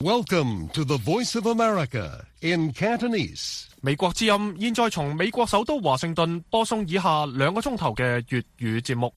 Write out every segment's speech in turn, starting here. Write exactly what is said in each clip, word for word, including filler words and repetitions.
Welcome to the Voice of America in Cantonese. 美國之音現在從美國首都華盛頓播送以下兩個鐘頭嘅粵語節目。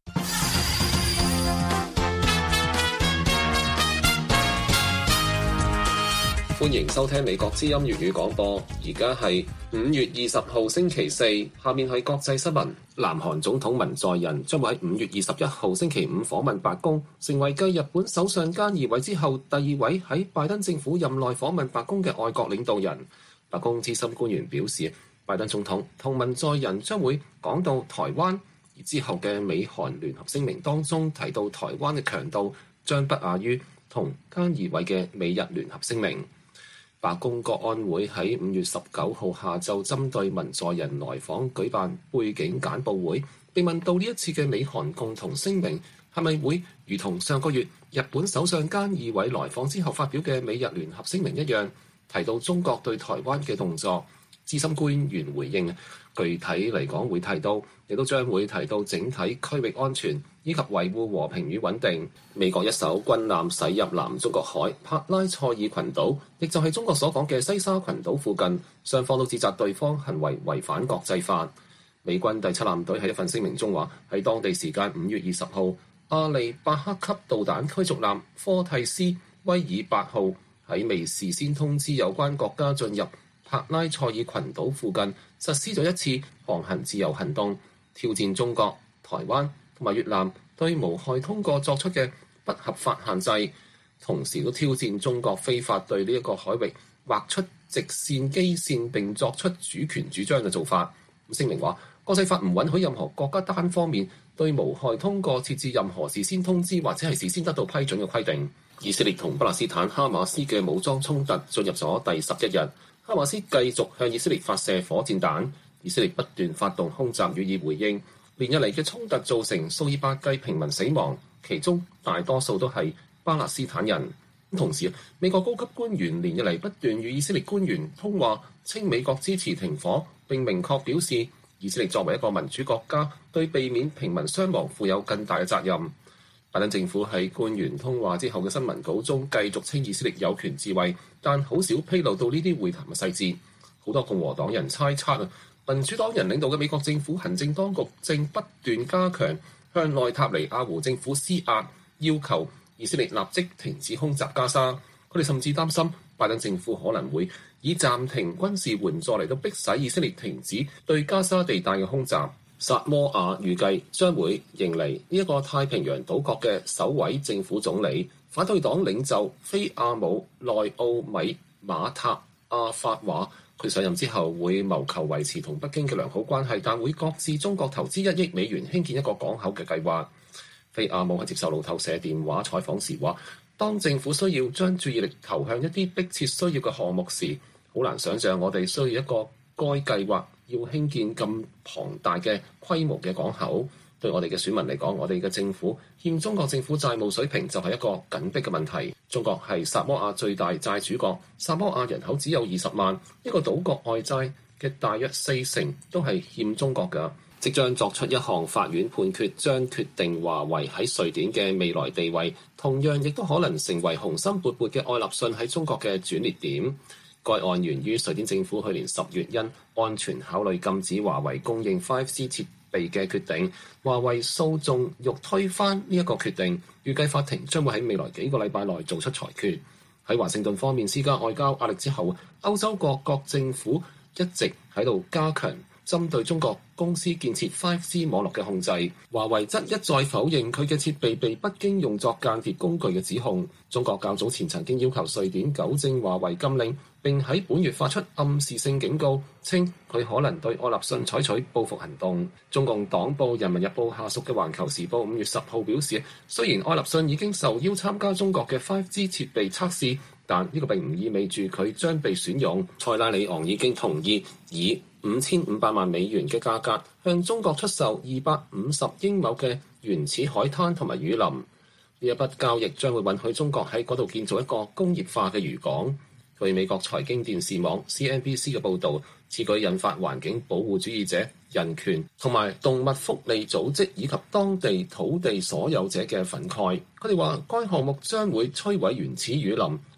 歡迎收聽美國之音粵語廣播，而家係五月二十號星期四，下面係國際新聞。南韓總統文在寅將會喺五月二十一號星期五訪問白宮，成為繼日本首相菅義偉之後第二位喺拜登政府任內訪問白宮嘅外國領導人。白宮資深官員表示，拜登總統同文在寅將會講到台灣，而之後嘅美韓聯合聲明當中提到台灣嘅強度將不亞於同菅義偉嘅美日聯合聲明。白宮國安會喺五月十九號下晝針對文在寅來訪舉辦背景簡報會，被問到呢一次嘅美韓共同聲明係咪會如同上個月日本首相菅義偉來訪之後發表嘅美日聯合聲明一樣，提到中國對台灣嘅動作。資深官員回應，具體嚟講會提到，亦都將會提到整體區域安全以及維護和平與穩定。美國一艘軍艦駛入南中國海帕拉塞爾群島，亦就係中國所講嘅西沙群島附近，雙方都指責對方行為違反國際法。美軍第七艦隊喺一份聲明中話，喺當地時間五月二十號，阿利伯克級導彈驅逐艦科蒂斯威爾八號喺未事先通知有關國家進入帕拉塞爾群島附近實施咗一次航行自由行動，挑戰中國、台灣同埋越南對無害通過作出嘅不合法限制，同時都挑戰中國非法對呢一個海域劃出直線基線並作出主權主張嘅做法。聲明話，國際法唔允許任何國家單方面對無害通過設置任何事先通知或者係事先得到批准嘅規定。以色列同巴勒斯坦哈馬斯嘅武裝衝突進入咗第十一日，哈馬斯繼續向以色列發射火箭彈，以色列不斷發動空襲予以回應。連日嚟嘅衝突造成數以百計平民死亡，其中大多數都係巴勒斯坦人。同時，美國高級官員連日嚟不斷與以色列官員通話，稱美國支持停火，並明確表示以色列作為一個民主國家，對避免平民傷亡負有更大嘅責任。拜登政府喺官員通話之後嘅新聞稿中繼續稱以色列有權自衛，但好少披露到呢啲會談嘅細節。好多共和黨人猜測啊，民主黨人領導嘅美國政府行政當局正不斷加強向內塔尼亞胡政府施壓，要求以色列立即停止空襲加沙。佢哋甚至擔心拜登政府可能會以暫停軍事援助嚟到迫使以色列停止對加沙地帶嘅空襲。薩摩亞預計將會迎嚟呢一個太平洋島國嘅首位政府總理。反對黨領袖菲亞姆內奧米馬塔阿法話，佢上任之後會謀求維持同北京嘅良好關係，但會擱置中國投資一億美元興建一個港口嘅計劃。菲亞姆喺接受路透社電話採訪時話，當政府需要將注意力投向一啲迫切需要嘅項目時，好難想像我哋需要一個該計劃要興建咁龐大嘅規模嘅港口。對我哋嘅選民嚟講，我哋嘅政府欠中國政府債務水平就係一個緊迫嘅問題。中國係薩摩亞最大債主國，薩摩亞人口只有二十萬，一個島國外債嘅大約四成都係欠中國㗎。即將作出一項法院判決，將決定華為喺瑞典嘅未來地位，同樣亦都可能成為雄心勃勃嘅愛立信喺中國嘅轉捩點。該案源於瑞典政府去年十月因安全考慮禁止華為供應 五 G 設備嘅決定，華為訴訟欲推翻呢一個決定，預計法庭將會喺未來幾個禮拜內做出裁決。喺華盛頓方面施加外交壓力之後，歐洲各國政府一直喺度加強針對中國公司建設 五 G 網絡嘅控制。華為則一再否認佢嘅設備被北京用作間諜工具嘅指控。中國較早前曾經要求瑞典糾正華為禁令，並喺本月發出暗示性警告，稱佢可能對愛立信採取報復行動。中共黨報《人民日報》下屬嘅《環球時報》五月十號表示，雖然愛立信已經受邀參加中國嘅 五 G 設備測試，但呢個並唔意味住佢將被選用。塞拉利昂已經同意以五千五百萬美元嘅價格向中國出售二百五十英畝嘅原始海灘同埋雨林。呢一筆交易將會允許中國喺嗰度建造一個工業化嘅漁港。據美國財經電視網 C N B C 嘅報導，此舉引發環境保護主義者、人權同埋動物福利組織以及當地土地所有者嘅憤慨。佢哋話該項目將會摧毀原始雨林，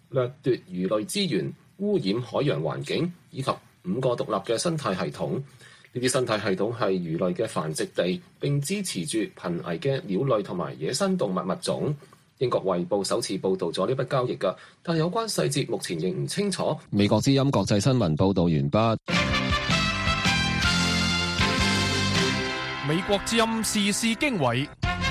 掠奪魚類資源、污染海洋環境，以及五個獨立嘅生態系統。呢啲生態系統係魚類嘅繁殖地，並支持住瀕危嘅鳥類同埋野生動物物種。英國衛報首次報導咗呢筆交易㗎，但有關細節目前仍唔清楚。美國之音國際新聞報導完畢。 美國之音時事經緯，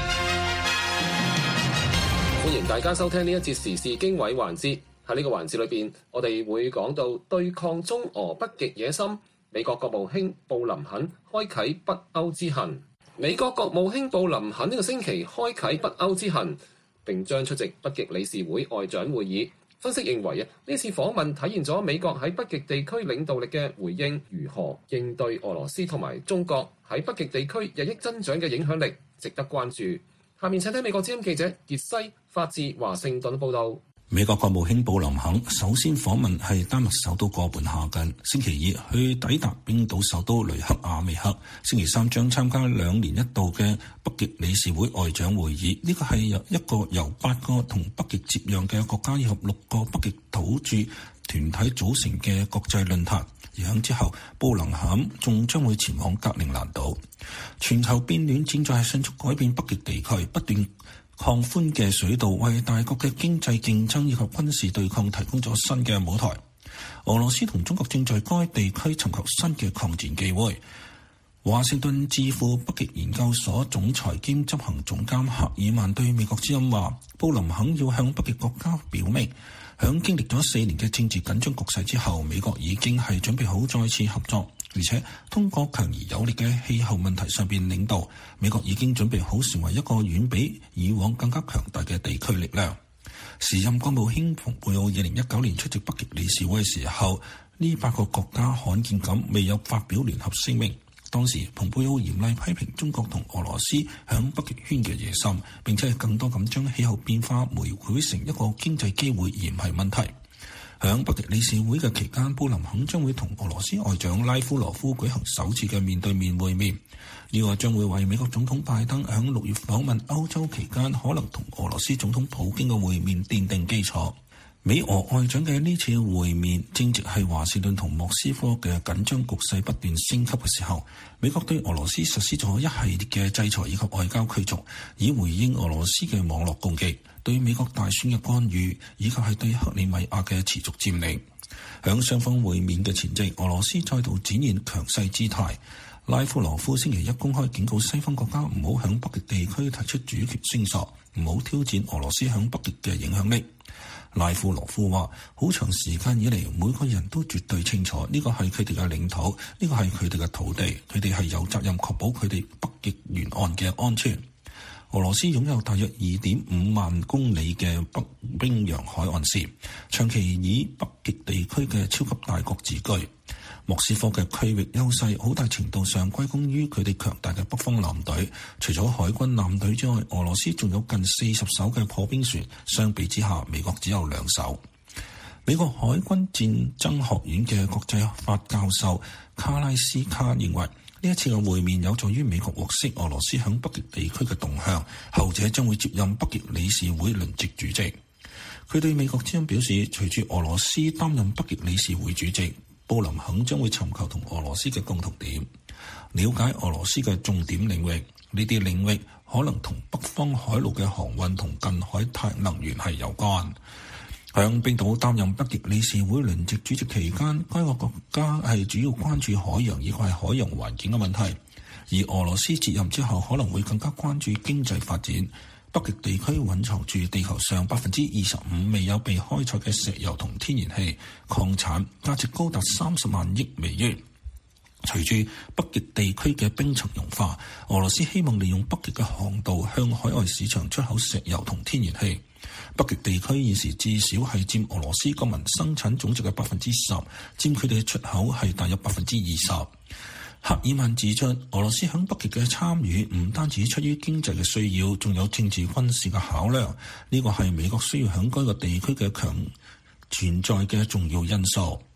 歡迎大家收聽呢一節時事經緯環節。喺呢個環節裏邊，我哋會講到對抗中俄北極野心，美國國務卿布林肯開啟北歐之行。美國國務卿布林肯呢個星期開啟北歐之行，並將出席北極理事會外長會議。分析認為啊，呢次訪問體現咗美國喺北極地區領導力嘅回應，如何應對俄羅斯同埋中國喺北極地區日益增長嘅影響力，值得關注。下面請聽美國之音記者傑西發自華盛頓報道。 美國國務卿布林肯首先訪問係丹麥首都哥本哈根，星期二去抵達冰島首都雷克雅未克，星期三將參加兩年一度嘅北極理事會外長會議。呢個係由一個由八個同北極接壤嘅國家以及六個北極土著團體組成嘅國際論壇。而響之後，布林肯仲將會前往格陵蘭島。全球變暖正在迅速改變北極地區，不斷擴寬嘅水道為大國嘅經濟競爭以及軍事對抗提供咗新嘅舞台。俄羅斯同中國正在該地區尋求新嘅抗戰機會。華盛頓智庫北極研究所總裁兼執行總監赫爾曼對美國之音話，布林肯要向北極國家表明，響經歷咗四年嘅政治緊張局勢之後，美國已經係準備好再次合作，而且通過強而有力嘅氣候問題上邊領導，美國已經準備好成為一個遠比以往更加強大嘅地區力量。時任國務卿蓬佩奧二零一九年出席北極理事會嘅時候，呢八個國家罕見咁未有發表聯合聲明。當時蓬佩奧嚴厲批評中國同俄羅斯響北極圈嘅野心，並且係更多咁將氣候變化描繪成一個經濟機會而唔係問題。響北極理事會嘅期間，布林肯將會同俄羅斯外長拉夫羅夫舉行首次嘅面對面會面，呢個將會為美國總統拜登響六月訪問歐洲期間可能同俄羅斯總統普京嘅會面奠定基礎。美俄外長嘅呢次會面正值係華盛頓同莫斯科嘅緊張局勢不斷升級嘅時候，美國對俄羅斯實施咗一系列嘅制裁以及外交驅逐，以回應俄羅斯嘅網絡攻擊、對美國大選嘅干預以及係對克里米亞嘅持續佔領。響雙方會面嘅前夕，俄羅斯再度展現強勢姿態。拉夫羅夫星期一公開警告西方國家唔好響北極地區提出主權聲索，唔好挑戰俄羅斯響北極嘅影響力。拉夫羅夫話：好長時間以嚟，每個人都絕對清楚呢個係佢哋嘅領土，呢個係佢哋嘅土地，佢哋係有責任確保佢哋北極沿岸嘅安全。俄羅斯擁有大約二點五萬公里嘅北冰洋海岸線，長期以北極地區嘅超級大國自居。莫斯科嘅區域優勢好大程度上歸功於佢哋強大嘅北方艦隊。除咗海軍艦隊之外，俄羅斯仲有近四十艘嘅破冰船，相比之下，美國只有兩艘。美國海軍戰爭學院嘅國際法教授卡拉斯卡認為，呢一次嘅會面有助於美國獲悉俄羅斯響北極地區嘅動向，後者將會接任北極理事會輪值主席。佢對美國之音表示，隨住俄羅斯擔任北極理事會主席，布林肯將會尋求同俄羅斯嘅共同點，了解俄羅斯嘅重點領域。呢啲領域可能同北方海路嘅航運同近海太能源係有關。響冰島擔任北極理事會輪值主席期間，該個國家係主要關注海洋以及係海洋環境嘅問題，而俄羅斯接任之後可能會更加關注經濟發展。北極地區蘊藏住地球上百分之二十五未有被開採嘅石油同天然氣礦產，價值高達三十萬億美元。隨住北極地區嘅冰層融化，俄羅斯希望利用北極嘅航道向海外市場出口石油同天然氣。北極地區現時至少係佔俄羅斯國民生產總值嘅百分之十，佔佢哋嘅出口係大約百分之二十。赫爾曼指出，俄羅斯響北極嘅參與唔單止出於經濟嘅需要，仲有政治軍事嘅考量。呢個係美國需要響該個地區嘅強存在嘅重要因素。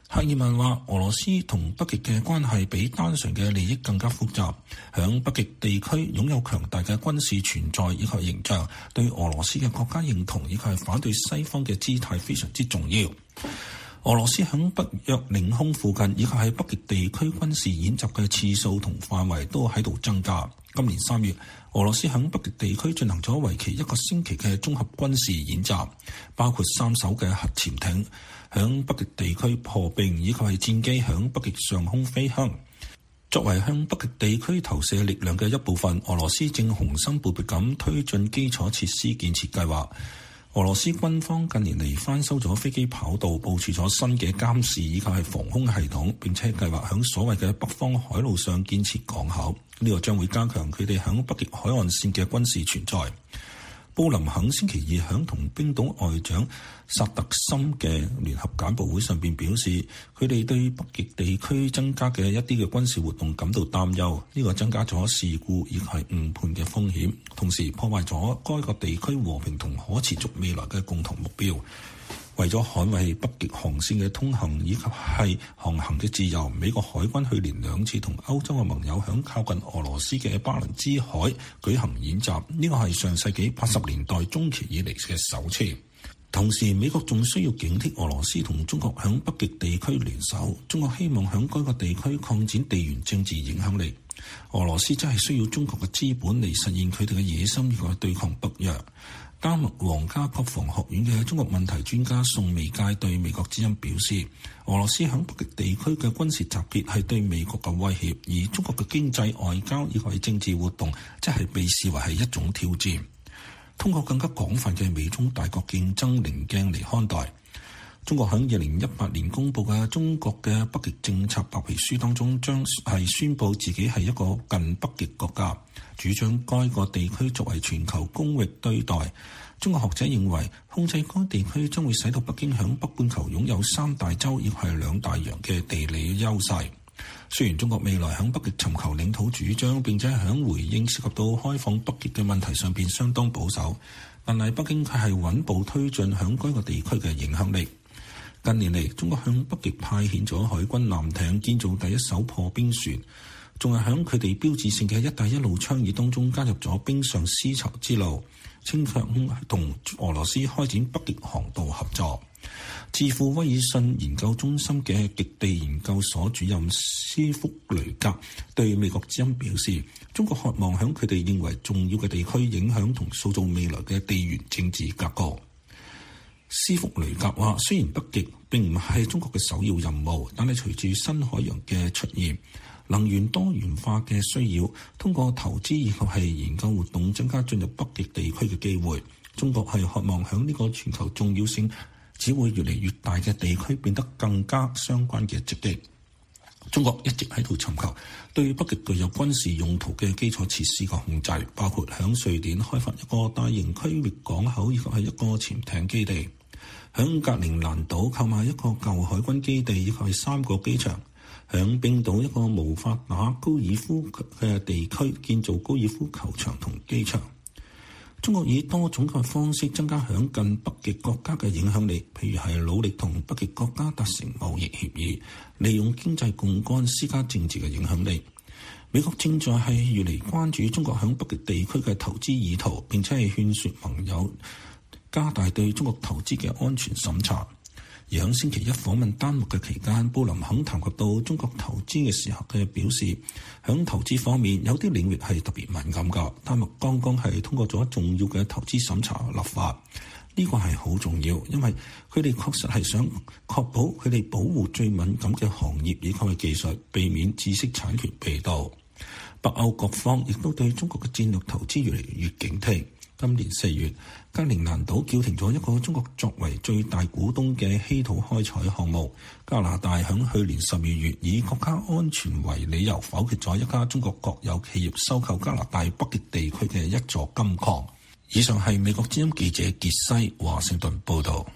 克爾曼話：俄羅斯同北極嘅關係比單純嘅利益更加複雜。響北極地區擁有強大嘅軍事存在以及形象，對俄羅斯嘅國家認同以及係反對西方嘅姿態非常之重要。俄羅斯響北約領空附近以及喺北極地區軍事演習嘅次數同範圍都喺度增加。今年三月，俄羅斯響北極地區進行咗為期一個星期嘅綜合軍事演習，包括三艘嘅核潛艇響北極地區破冰，以及係戰機響北極上空飛行。作為向北極地區投射力量嘅一部分，俄羅斯正雄心勃勃咁推進基礎設施建設計劃。俄羅斯軍方近年嚟翻修咗飛機跑道，部署咗新嘅監視以及係防空系統，並且計劃響所謂嘅北方海路上建設港口。呢個將會加強佢哋響北極海岸線嘅軍事存在。布林肯星期二響同冰島外長薩特森嘅聯合簡報會上邊表示，佢哋對北極地區增加嘅一啲嘅軍事活動感到擔憂，呢個增加咗事故以及係誤判嘅風險，同時破壞咗該個地區和平同可持續未來嘅共同目標。為咗捍衛北極航線嘅通行以及係航行嘅自由，美國海軍去年兩次同歐洲嘅盟友響靠近俄羅斯嘅巴倫支海舉行演習，呢個係上世紀八十年代中期以嚟嘅首次。同時，美國仲需要警惕俄羅斯同中國響北極地區聯手，中國希望響該個地區擴展地緣政治影響力，俄羅斯真係需要中國嘅資本嚟實現佢哋嘅野心，以及對抗北約。丹麥皇家國防學院嘅中國問題專家宋美佳對美國之音表示，俄羅斯響北極地區嘅軍事集結係對美國嘅威脅，而中國嘅經濟外交以及係政治活動，即係被視為係一種挑戰。通過更加廣泛嘅美中大國競爭棱鏡嚟看待，中國響二零一八年公布嘅中國嘅北極政策白皮書當中，將係宣布自己係一個近北極國家，主張該個地區作為全球公域對待。中國學者認為，控制該地區將會使到北京響北半球擁有三大洲以及係兩大洋嘅地理優勢。雖然中國未來響北極尋求領土主張，並且響回應涉及到開放北極嘅問題上邊相當保守，但係北京卻係穩步推進響該個地區嘅影響力。近年嚟，中國向北極派遣咗海軍艦艇，建造第一艘破冰船，仲係響佢哋標誌性嘅一帶一路倡議當中加入咗冰上絲綢之路，稱強同俄羅斯開展北極航道合作。智庫威爾遜研究中心嘅極地研究所主任斯福雷格對美國之音表示，中國渴望響佢哋認為重要嘅地區影響同塑造未來嘅地緣政治格局。斯福雷格話，雖然北極並唔係中國嘅首要任務，但係隨住新海洋嘅出現，能源多元化嘅需要，通過投資以及係研究活動增加進入北極地區嘅機會。中國係渴望響呢個全球重要性只會越嚟越大嘅地區變得更加相關嘅積極。中國一直喺度尋求對北極具有軍事用途嘅基礎設施嘅控制，包括響瑞典開發一個大型區域港口，以及係一個潛艇基地；響格陵蘭島購買一個舊海軍基地，以及係三個機場；響冰島一個無法打高爾夫嘅地區建造高爾夫球場同機場。中國以多種嘅方式增加響近北極國家嘅影響力，譬如係努力同北極國家達成貿易協議，利用經濟槓桿施加政治嘅影響力。美國正在係越嚟關注中國響北極地區嘅投資意圖，並且係勸說盟友加大對中國投資嘅安全審查。而喺星期一訪問丹麥嘅期間，布林肯談及到中國投資嘅時候，佢表示響投資方面有啲領域係特別敏感㗎。丹麥剛剛係通過咗重要嘅投資審查立法，呢個係好重要，因為佢哋確實係想確保佢哋保護最敏感嘅行業以及係技術，避免知識產權被盜。北歐各方亦都對中國嘅戰略投資越嚟越警惕。今年四月，格陵蘭島叫停咗一個中國作為最大股東嘅稀土開採項目。加拿大響去年十二月以國家安全為理由否決咗一家中國國有企業收購加拿大北極地區嘅一座金礦。以上係美國之音記者傑西華盛頓報道。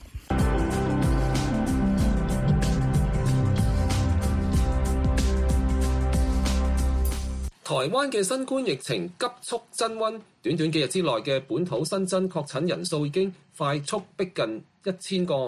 台灣嘅新冠疫情急速增溫，短短幾日之內嘅本土新增確診人數已經快速逼近一千個，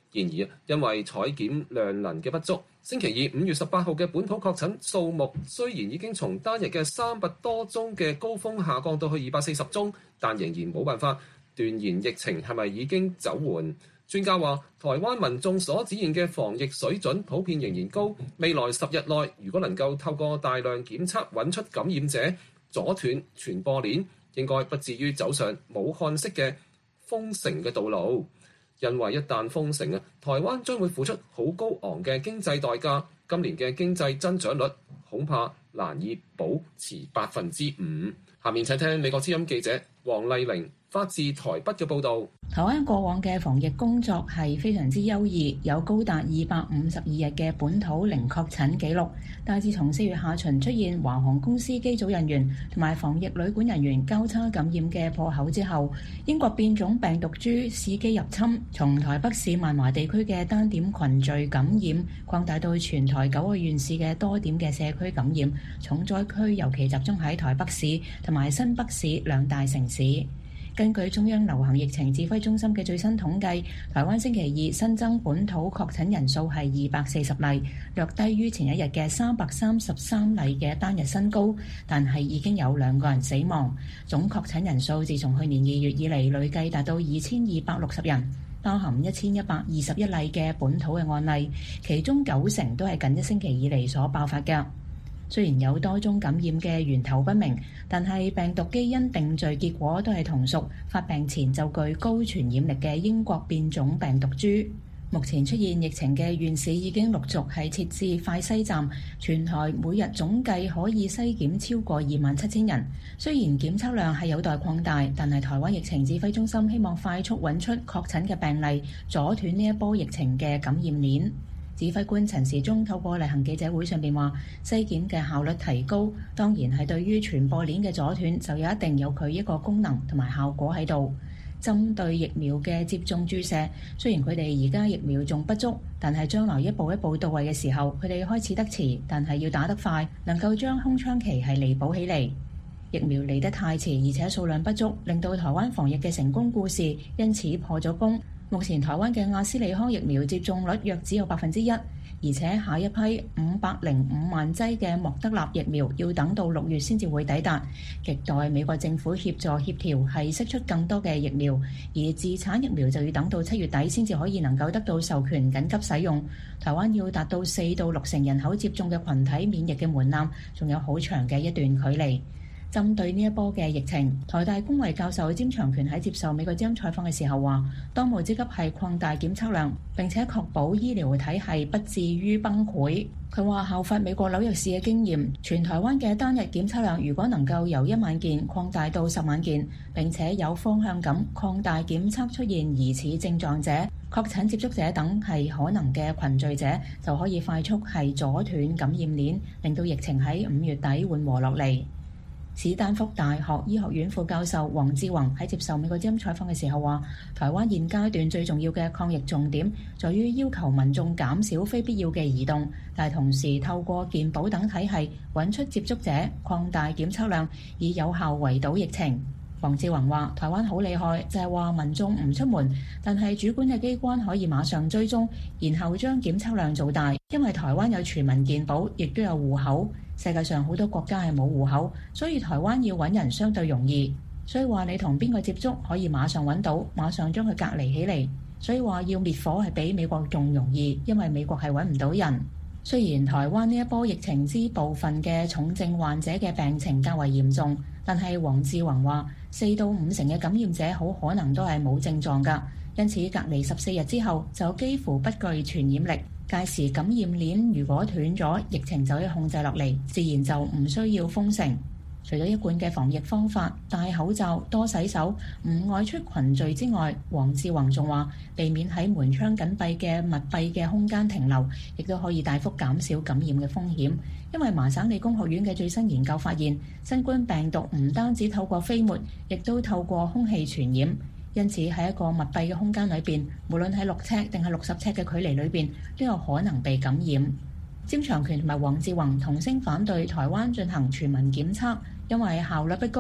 然而，因為採檢量能嘅不足，星期二五月十八號嘅本土確診數目雖然已經從單日嘅三百多宗嘅高峰下降到去二百四十宗，但仍然冇辦法斷言疫情係咪已經走緩。專家話，台灣民眾所展現嘅防疫水準普遍仍然高，未來十日內如果能夠透過大量檢測揾出感染者，阻斷傳播鏈，應該不至於走上武漢式嘅封城嘅道路。因為一旦封城啊，台灣將會付出好高昂嘅經濟代價，今年嘅經濟增長率恐怕難以保持百分之五。下面請聽美國之音記者黃麗玲發自台北嘅報導。 台灣過往嘅防疫工作係非常之優異，有高達二百五十二日嘅本土零確診記錄。但自從四月下旬出現華航公司機組人員同埋防疫旅館人員交叉感染嘅破口之後，英國變種病毒株伺機入侵，從台北市萬華地區嘅單點群聚感染擴大到全台九個縣市嘅多點嘅社區感染，重災區尤其集中喺台北市同埋新北市兩大城市。根據中央流行疫情指揮中心嘅最新統計，台灣星期二新增本土確診人數係二百四十例，略低於前一日嘅三百三十三例嘅單日新高，但係已經有兩個人死亡。總確診人數自從去年二月以嚟累計達到二千二百六十人，包含一千一百二十一例嘅本土嘅案例，其中九成都係近一星期以嚟所爆發嘅。雖然有多宗感染嘅源頭不明，但係病毒基因定序結果都係同屬發病前就具高傳染力嘅英國變種病毒株。目前出現疫情嘅縣市已經陸續係設置快篩站，全台每日總計可以篩檢超過二萬七千人。雖然檢測量係有待擴大，但係台灣疫情指揮中心希望快速揾出確診嘅病例，阻斷呢一波疫情嘅感染鏈。指揮官陳時中透過例行記者會上邊話，篩檢嘅效率提高，當然係對於傳播鏈嘅阻斷就有一定有佢一個功能同埋效果喺度。針對疫苗嘅接種注射，雖然佢哋而家疫苗仲不足，但係將來一步一步到位嘅時候，佢哋開始得遲，但係要打得快，能夠將空窗期係彌補起嚟。疫苗嚟得太遲，而且數量不足，令到台灣防疫嘅成功故事因此破咗功。目前台灣嘅阿斯利康疫苗接種率約只有百分之一，而且下一批五百零五萬劑嘅莫德納疫苗要等到六月先至會抵達，亟待美國政府協助協調係釋出更多嘅疫苗，而自產疫苗就要等到七月底先至可以能夠得到授權緊急使用。台灣要達到四到六成人口接種嘅群體免疫嘅門檻，仲有好長嘅一段距離。針對呢一波嘅疫情，台大公衛教授詹長權喺接受美國之音採訪嘅時候話，當務之急係擴大檢測量，並且確保醫療體系不至於崩潰。佢話效法美國紐約市嘅經驗，全台灣嘅單日檢測量如果能夠由一萬件擴大到十萬件，並且有方向咁擴大檢測出現疑似症狀者、確診接觸者等係可能嘅群聚者，就可以快速係阻斷感染鏈，令到疫情喺五月底緩和落嚟。史丹福大學醫學院副教授黃志宏喺接受美國之音採訪嘅時候話，台灣現階段最重要嘅抗疫重點在於要求民眾減少非必要嘅移動，但係同時透過健保等體系揾出接觸者，擴大檢測量，以有效圍堵疫情。黃志宏話，台灣好厲害，就係話民眾唔出門，但係主管嘅機關可以馬上追蹤，然後將檢測量做大，因為台灣有全民健保，亦都有戶口。世界上好多國家係冇戶口，所以台灣要揾人相對容易。所以話你同邊個接觸可以馬上揾到，馬上將佢隔離起嚟。所以話要滅火係比美國仲容易，因為美國係揾唔到人。雖然台灣呢一波疫情之部分嘅重症患者嘅病情較為嚴重，但係黃志宏話四到五成嘅感染者好可能都係冇症狀㗎，因此隔離十四日之後就幾乎不具傳染力。屆時感染鏈如果斷咗，疫情就可以控制落嚟，自然就唔需要封城。除咗一貫嘅防疫方法，戴口罩、多洗手、唔外出群聚之外，黃志宏仲話避免喺門窗緊閉嘅密閉嘅空間停留，亦都可以大幅減少感染嘅風險。因為麻省理工學院嘅最新研究發現，新冠病毒唔單止透過飛沫，亦都透過空氣傳染。因此喺一個密閉嘅空間裏邊，無論喺六尺定係六十尺嘅距離裏邊，都有可能被感染。詹長權同埋黃志宏同聲反對台灣進行全民檢測，因為效率不高，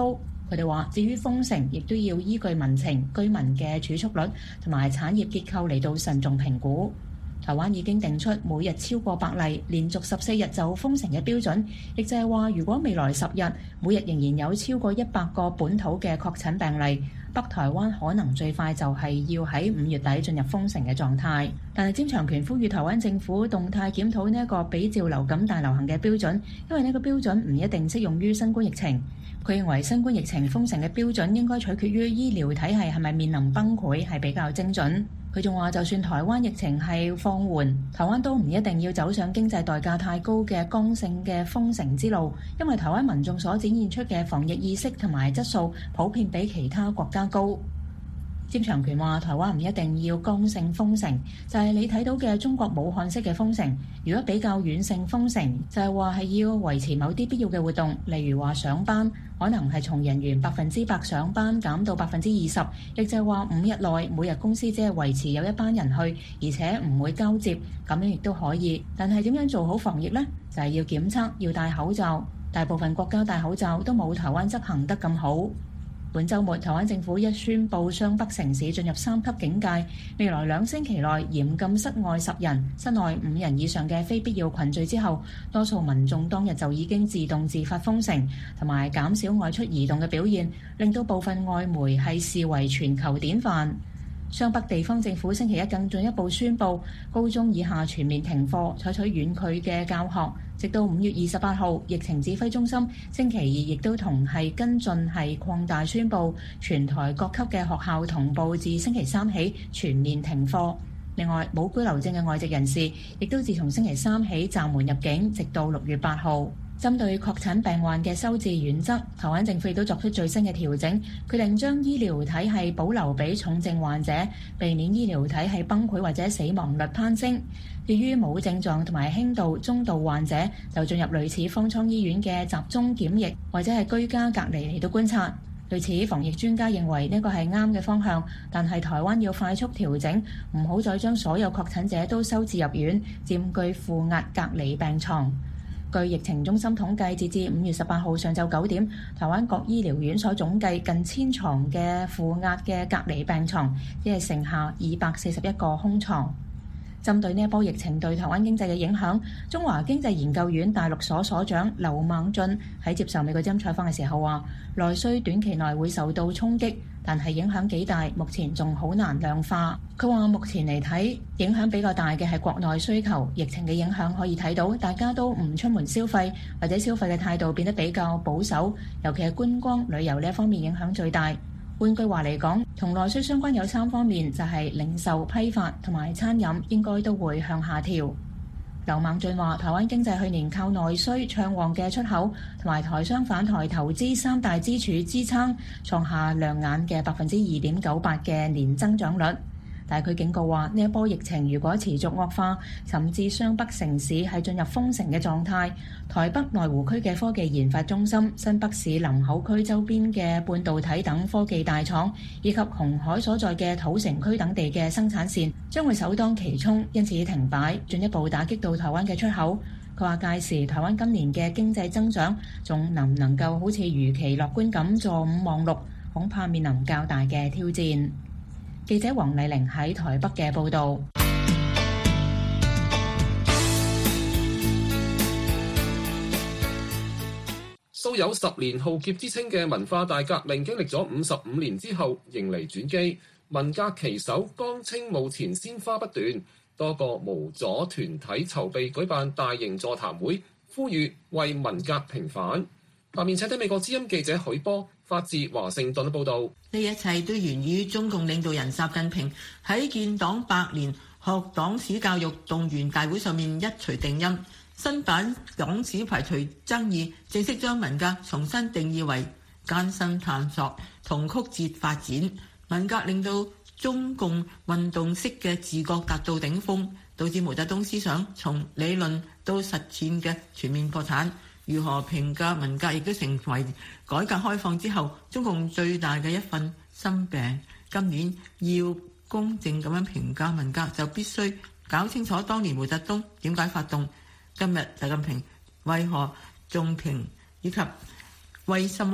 佢哋話，至於封城，亦都要依據民情、居民嘅儲蓄率同埋產業結構嚟到慎重評估。台灣已經定出每日超過百例、連續十四日就封城嘅標準，亦就係話，如果未來十日每日仍然有超過一百個本土嘅確診病例，北台灣可能最快就係要喺五月底進入封城嘅狀態。但係詹長權呼籲台灣政府動態檢討呢一個比照流感大流行嘅標準，因為呢個標準唔一定適用於新冠疫情。佢認為新冠疫情封城嘅標準應該取決於醫療體系係咪面臨崩潰，係比較精準。佢仲話，就算台灣疫情係放緩，台灣都唔一定要走上經濟代價太高嘅剛性嘅封城之路，因為台灣民眾所展現出嘅防疫意識同埋質素普遍比其他國家高。詹長權話，台灣唔一定要剛性封城，就係你睇到嘅中國武漢式嘅封城。如果比較軟性封城，就係話係要維持某啲必要嘅活動，例如話上班，可能係從人員百分之百上班減到百分之二十，亦就係話五日內每日公司只係維持有一班人去，而且唔會交接，咁樣亦都可以。但係點樣做好防疫呢？就係要檢測，要戴口罩。大部分國家戴口罩都冇台灣執行得咁好。本週末，台灣政府一宣布雙北城市進入三級警戒，未來兩星期內嚴禁室外十人、室內五人以上嘅非必要群聚之後，多數民眾當日就已經自動自發封城，同埋減少外出移動嘅表現，令到部分外媒係視為全球典範。雙北地方政府星期一更進一步宣布，高中以下全面停課，採取遠距嘅教學，直到五月二十八號。疫情指揮中心星期二亦都同係跟進係擴大宣布，全台各級嘅學校同步自星期三起全面停課。另外，冇居留證嘅外籍人士亦都自從星期三起暫緩入境，直到六月八號。針對確診病患嘅收治原則，台灣政府亦都作出最新嘅調整，決定將醫療體系保留俾重症患者，避免醫療體系崩潰或者死亡率攀升。至於冇症狀同埋輕度、中度患者，就進入類似方艙醫院嘅集中檢疫或者係居家隔離嚟到觀察。類似防疫專家認為呢個係啱嘅方向，但係台灣要快速調整，唔好再將所有確診者都收治入院，佔據負壓隔離病床。據疫情中心統計，截至五月十八號上晝九點，台灣各醫療院所總計近千床嘅負壓嘅隔離病床，只係剩下二百四十一個空床。針對呢一波疫情對台灣經濟嘅影響，中華經濟研究院大陸所所長劉孟俊喺接受美國之音採訪嘅時候話，內需短期內會受到衝擊，但係影響幾大，目前仲好難量化。佢話目前嚟睇，影響比較大嘅係國內需求，疫情嘅影響可以睇到，大家都唔出門消費，或者消費嘅態度變得比較保守，尤其係觀光旅遊呢一方面影響最大。換句話嚟講，同內需相關有三方面，就係零售、批發同埋餐飲，應該都會向下調。劉孟俊話，台灣經濟去年靠內需暢旺嘅出口同埋台商返台投資三大支柱支撐，創下亮眼嘅百分之二點九八嘅年增長率。但係佢警告話，呢一波疫情如果持續惡化，甚至雙北城市係進入封城嘅狀態，台北內湖區嘅科技研發中心、新北市林口區周邊嘅半導體等科技大廠，以及紅海所在嘅土城區等地嘅生產線，將會首當其衝，因此停擺，進一步打擊到台灣嘅出口。佢話屆時台灣今年嘅經濟增長仲能唔能夠好似預期樂觀咁坐五望六，恐怕面臨較大嘅挑戰。記者黃麗玲喺台北嘅報道。 素有十年浩劫之稱嘅文化大革命，經歷咗五十五年之後，迎嚟轉機。文革旗手江青墓前鮮花不斷，多個無阻團體籌備舉辦大型座談會，呼籲為文革平反。下面請睇美國之音記者許波發自華盛頓嘅報導。 呢一切都源於中共領導人習近平喺建黨百年學黨史教育動員大會上面一錘定音，新版黨史排除爭議，正式將文革重新定義為艱辛探索同曲折發展。文革令到中共運動式嘅自覺達到頂峰，導致毛澤東思想從理論到實踐嘅全面破產。如何評價文革亦都成為改革開放之後中共最大嘅一份心病。今年要公正咁樣評價文革，就必須搞清楚當年毛澤東點解發動，今日習近平為何仲停，以及為什麼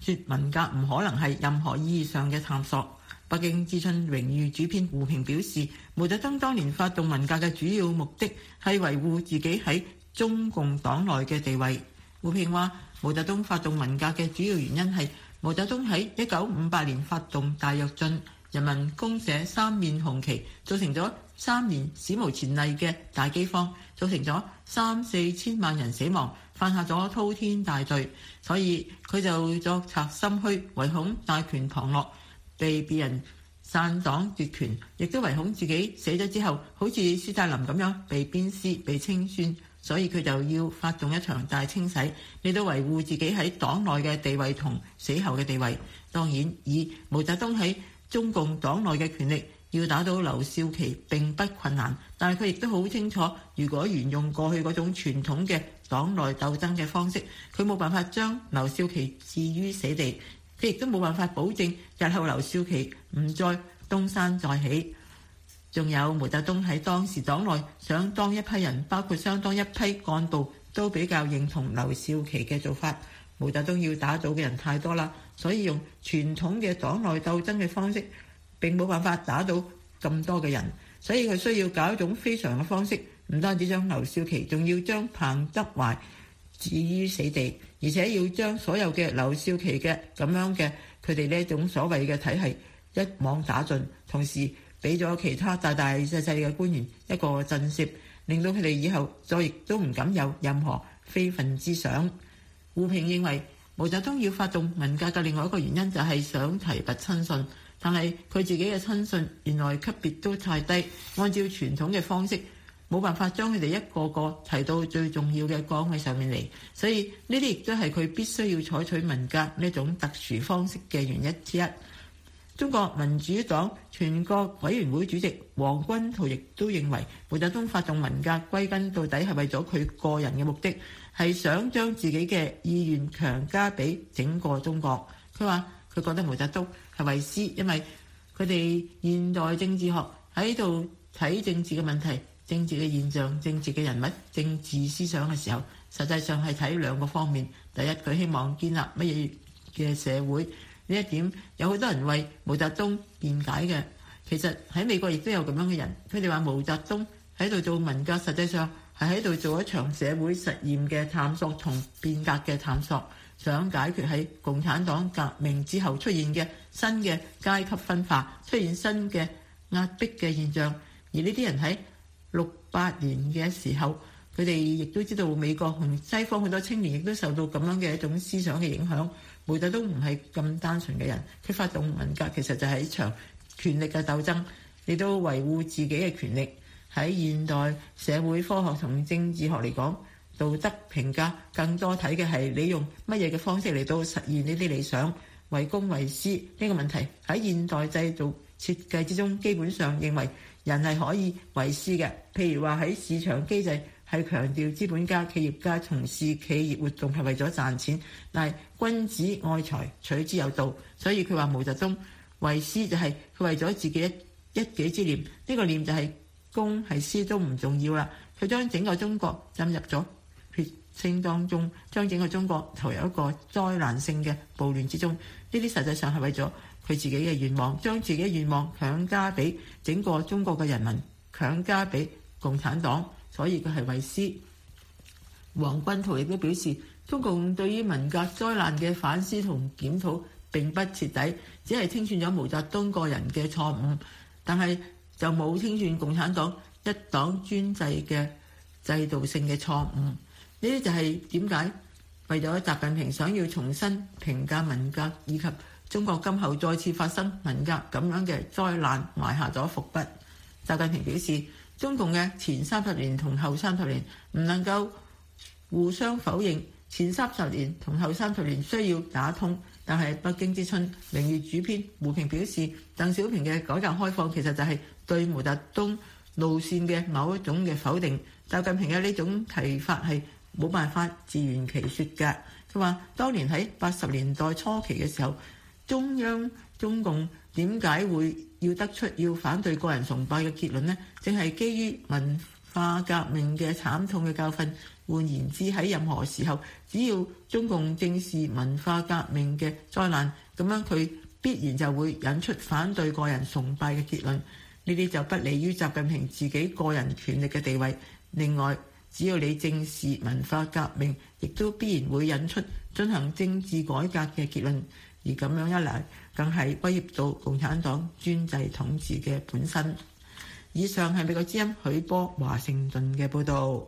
說文革唔可能係任何意義上嘅探索。北京之春榮譽主編胡平表示，毛澤東當年發動文革嘅主要目的係維護自己喺中共黨內嘅地位。胡平話，毛澤東發動文革嘅主要原因係毛澤東喺一九五八年發動大躍進，人民公社三面紅旗，造成咗三年史無前例嘅大饑荒，造成咗三四千萬人死亡，犯下咗滔天大罪，所以佢就作賊心虛，唯恐大權旁落，被別人篡黨奪權，亦都唯恐自己死咗之後好似斯大林咁樣被鞭屍、被清算，所以佢就要發動一場大清洗，嚟到維護自己喺黨內嘅地位同死後嘅地位。當然，以毛澤東喺中共黨內嘅權力，要打倒劉少奇並不困難，但係佢亦都好清楚，如果沿用過去嗰種傳統嘅黨內鬥爭嘅方式，佢冇辦法將劉少奇置於死地。佢亦都冇辦法保證日後劉少奇唔再東山再起。仲有毛澤東喺當時黨內想當一批人，包括相當一批幹部都比較認同劉少奇嘅做法。毛澤東要打倒嘅人太多啦，所以用傳統嘅黨內鬥爭嘅方式並冇辦法打倒咁多嘅人，所以佢需要搞一種非常嘅方式，唔單止將劉少奇，仲要將彭德懷置於死地，而且要將所有嘅劉少奇嘅咁樣嘅佢哋呢一種所謂嘅體系一網打盡，同時俾咗其他大大細細嘅官員一個震懾，令到佢哋以後再亦都唔敢有任何非分之想。胡平認為毛澤東要發動文革嘅另外一個原因就係想提拔親信，但係佢自己嘅親信原來級別都太低，按照傳統嘅方式冇辦法將佢哋一個個提到最重要嘅崗位上面嚟，所以呢啲亦都係佢必須要採取文革呢種特殊方式嘅原因之一。中國民主黨全國委員會主席黃軍濤亦都認為，毛澤東發動文革歸根到底係為咗佢個人嘅目的，係想將自己嘅意願強加俾整個中國。佢話佢覺得毛澤東係為師，因為佢哋現代政治學喺度睇政治嘅問題、政治嘅現象、政治嘅人物、政治思想嘅時候，實際上係睇兩個方面。第一，佢希望建立乜嘢嘅社會，呢一點有好多人為毛澤東辯解嘅。其實喺美國亦都有咁樣嘅人，佢哋話毛澤東喺度做文革，實際上係喺度做一場社會實驗嘅探索同變革嘅探索，想解決喺共產黨革命之後出現嘅新嘅階級分化，出現新嘅壓迫嘅現象。而呢啲人喺六八年嘅時候，佢哋亦都知道美國同西方好多青年亦都受到咁樣嘅一種思想嘅影響。毛澤東唔係咁單純嘅人，佢發動文革其實就係一場權力嘅鬥爭，嚟到維護自己嘅權力。喺現代社會科學同政治學嚟講，道德評價更多睇嘅係你用乜嘢嘅方式嚟到實現呢啲理想，為公為私呢個問題喺現代製造設計之中，基本上認為人係可以為私嘅。譬如話喺市場機制係強調資本家、企業家從事企業活動係為咗賺錢，但係君子愛財，取之有道，所以佢話毛澤東為私就係佢為咗自己一一己之念，呢、這個念就係公係私都唔重要啦。佢將整個中國浸入咗血腥當中，將整個中國投入一個災難性嘅暴亂之中，呢啲實際上係為咗佢自己嘅願望，將自己嘅願望強加俾整個中國嘅人民，強加俾共產黨，所以佢係為私。黃軍濤亦都表示，中共對於文革災難嘅反思同檢討並不徹底，只係清算咗毛澤東個人嘅錯誤，但係就冇清算共產黨一黨專制嘅制度性嘅錯誤。呢啲就係點解為咗習近平想要重新評價文革以及中國今後再次發生文革咁樣嘅災難埋下咗伏筆。習近平表示，中共嘅前三十年同後三十年唔能夠互相否認，前三十年同後三十年需要打通。但係北京之春榮譽主編胡平表示，鄧小平嘅改革開放其實就係對毛澤東路線嘅某一種嘅否定。習近平嘅呢種提法係冇辦法自圓其說嘅。佢話當年喺八十年代初期嘅時候，中央中共點解會要得出要反對個人崇拜嘅結論呢？正係基於文化革命嘅慘痛嘅教訓。換言之，喺任何時候，只要中共正視文化革命嘅災難，咁樣佢必然就會引出反對個人崇拜嘅結論。呢啲就不利於習近平自己個人權力嘅地位。另外，只要你正視文化革命，亦都必然會引出進行政治改革嘅結論，而咁樣一來，更係威脅到共產黨專制統治嘅本身。以上係美國之音許波華盛頓嘅報導。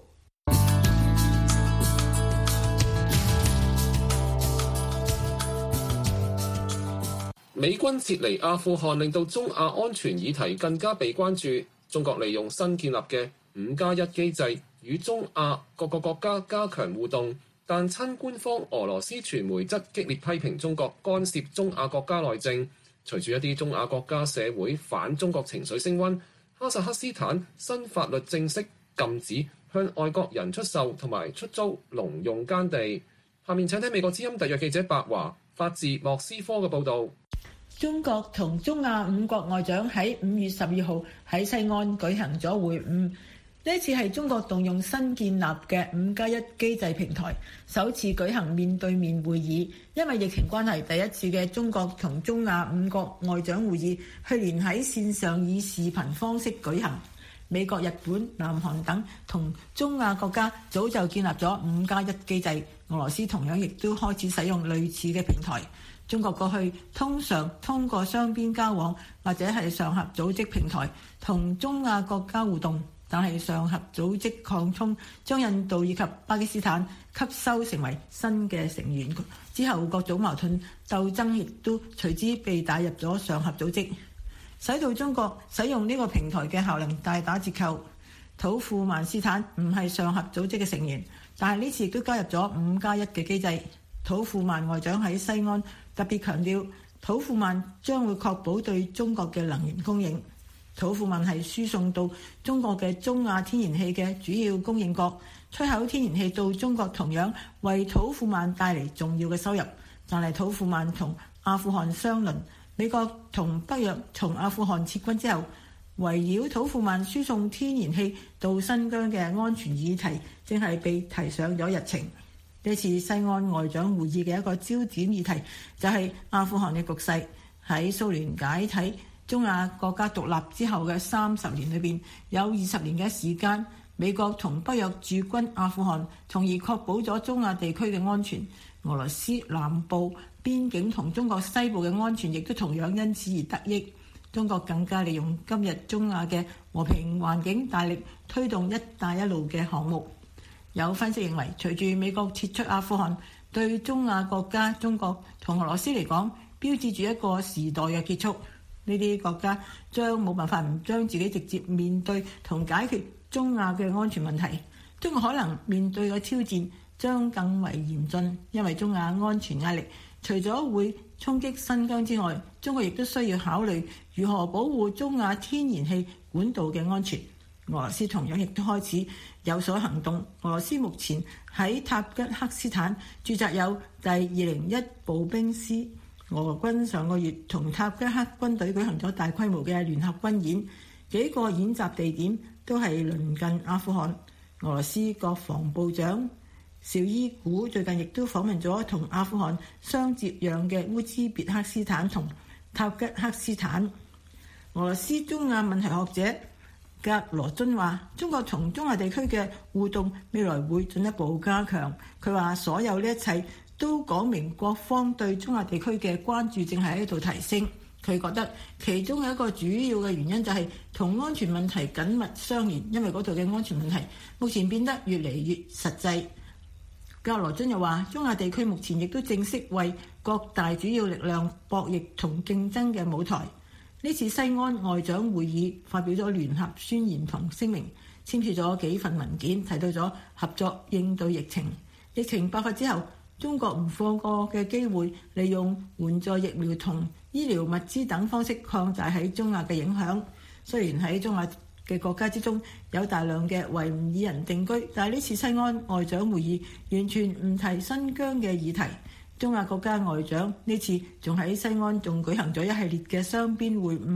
美軍撤離阿富汗，令到中亞安全議題更加被關注。中國利用新建立嘅五加一機制，與中亞各個國家加強互動，但親官方俄羅斯傳媒則激烈批評中國干涉中亞國家內政。隨住一啲中亞國家社會反中國情緒升溫，哈薩克斯坦新法律正式禁止向外國人出售同埋出租農用耕地。下面請聽美國之音特約記者白華發自莫斯科嘅報導。 中國同中亞五國外長喺五月十二號喺西安舉行咗會晤。呢次係中國動用新建立嘅五加一機制平台，首次舉行面對面會議。因為疫情關係，第一次嘅中國同中亞五國外長會議去年喺線上以視頻方式舉行。美國、日本、南韓等同中亞國家早就建立咗五加一機制，俄羅斯同樣亦都開始使用類似嘅平台。中國過去通常通過雙邊交往或者係上合組織平台同中亞國家互動，但係上合組織擴充將印度以及巴基斯坦吸收成為新嘅成員之後，各種矛盾鬥爭亦都隨之被打入咗上合組織，使到中國使用呢個平台嘅效能大打折扣。土庫曼斯坦唔係上合組織嘅成員，但係呢次亦都加入咗五加一嘅機制。土庫曼外長喺西安特別強調，土庫曼將會確保對中國嘅能源供應。土庫曼係輸送到中國嘅中亞天然氣嘅主要供應國，出口天然氣到中國同樣為土庫曼帶嚟重要嘅收入。但係土庫曼同阿富汗相鄰，美國同北約從阿富汗撤軍之後，圍繞土庫曼輸送天然氣到新疆嘅安全議題正係被提上咗日程。呢次西安外長會議嘅一個焦點議題就係阿富汗嘅局勢。喺蘇聯解體、中亞國家獨立之後嘅三十年裏邊，有二十年嘅時間，美國同北約駐軍阿富汗，從而確保咗中亞地區嘅安全。俄羅斯南部邊境同中國西部嘅安全亦都同樣因此而得益。中國更加利用今日中亞嘅和平環境，大力推動一帶一路嘅項目。有分析認為，隨住美國撤出阿富汗，對中亞國家中國同俄羅斯嚟講，標誌住一個時代嘅結束。呢啲國家將冇辦法唔將自己直接面對同解決中亞嘅安全問題。中國可能面對嘅挑戰將更為嚴峻，因為中亞安全壓力除咗會衝擊新疆之外，中國亦都需要考慮如何保護中亞天然氣管道嘅安全。俄羅斯同樣亦都開始有所行動。俄羅斯目前喺塔吉克斯坦駐紮有第二零一步兵師。俄軍上個月同塔吉克軍隊舉行咗大規模嘅聯合軍演，幾個演習地點都係鄰近阿富汗。俄羅斯國防部長紹伊古最近亦都訪問咗同阿富汗相接壤嘅烏茲別克斯坦同塔吉克斯坦。俄羅斯中亞問題學者格羅津話，中國同中亞地區嘅互動未來會進一步加強。佢話所有呢一切都講明各方對中亞地區嘅關注正係喺度提升。佢覺得其中有一個主要嘅原因就係同安全問題緊密相連，因為嗰度嘅安全問題目前變得越嚟越實際。格羅津又話，中亞地區目前亦都正式為各大主要力量博弈同競爭嘅舞台。呢次西安外長會議發表咗聯合宣言同聲明，簽署咗幾份文件，提到咗合作應對疫情。疫情爆發之後，中國唔放過嘅機會，利用援助疫苗同醫療物資等方式擴大喺中亞嘅影響。雖然喺中亞嘅國家之中有大量嘅維吾爾人定居，但係呢次西安外長會議完全唔提新疆嘅議題。中亞國家外長呢次仲喺西安仲舉行咗一系列嘅雙邊會晤，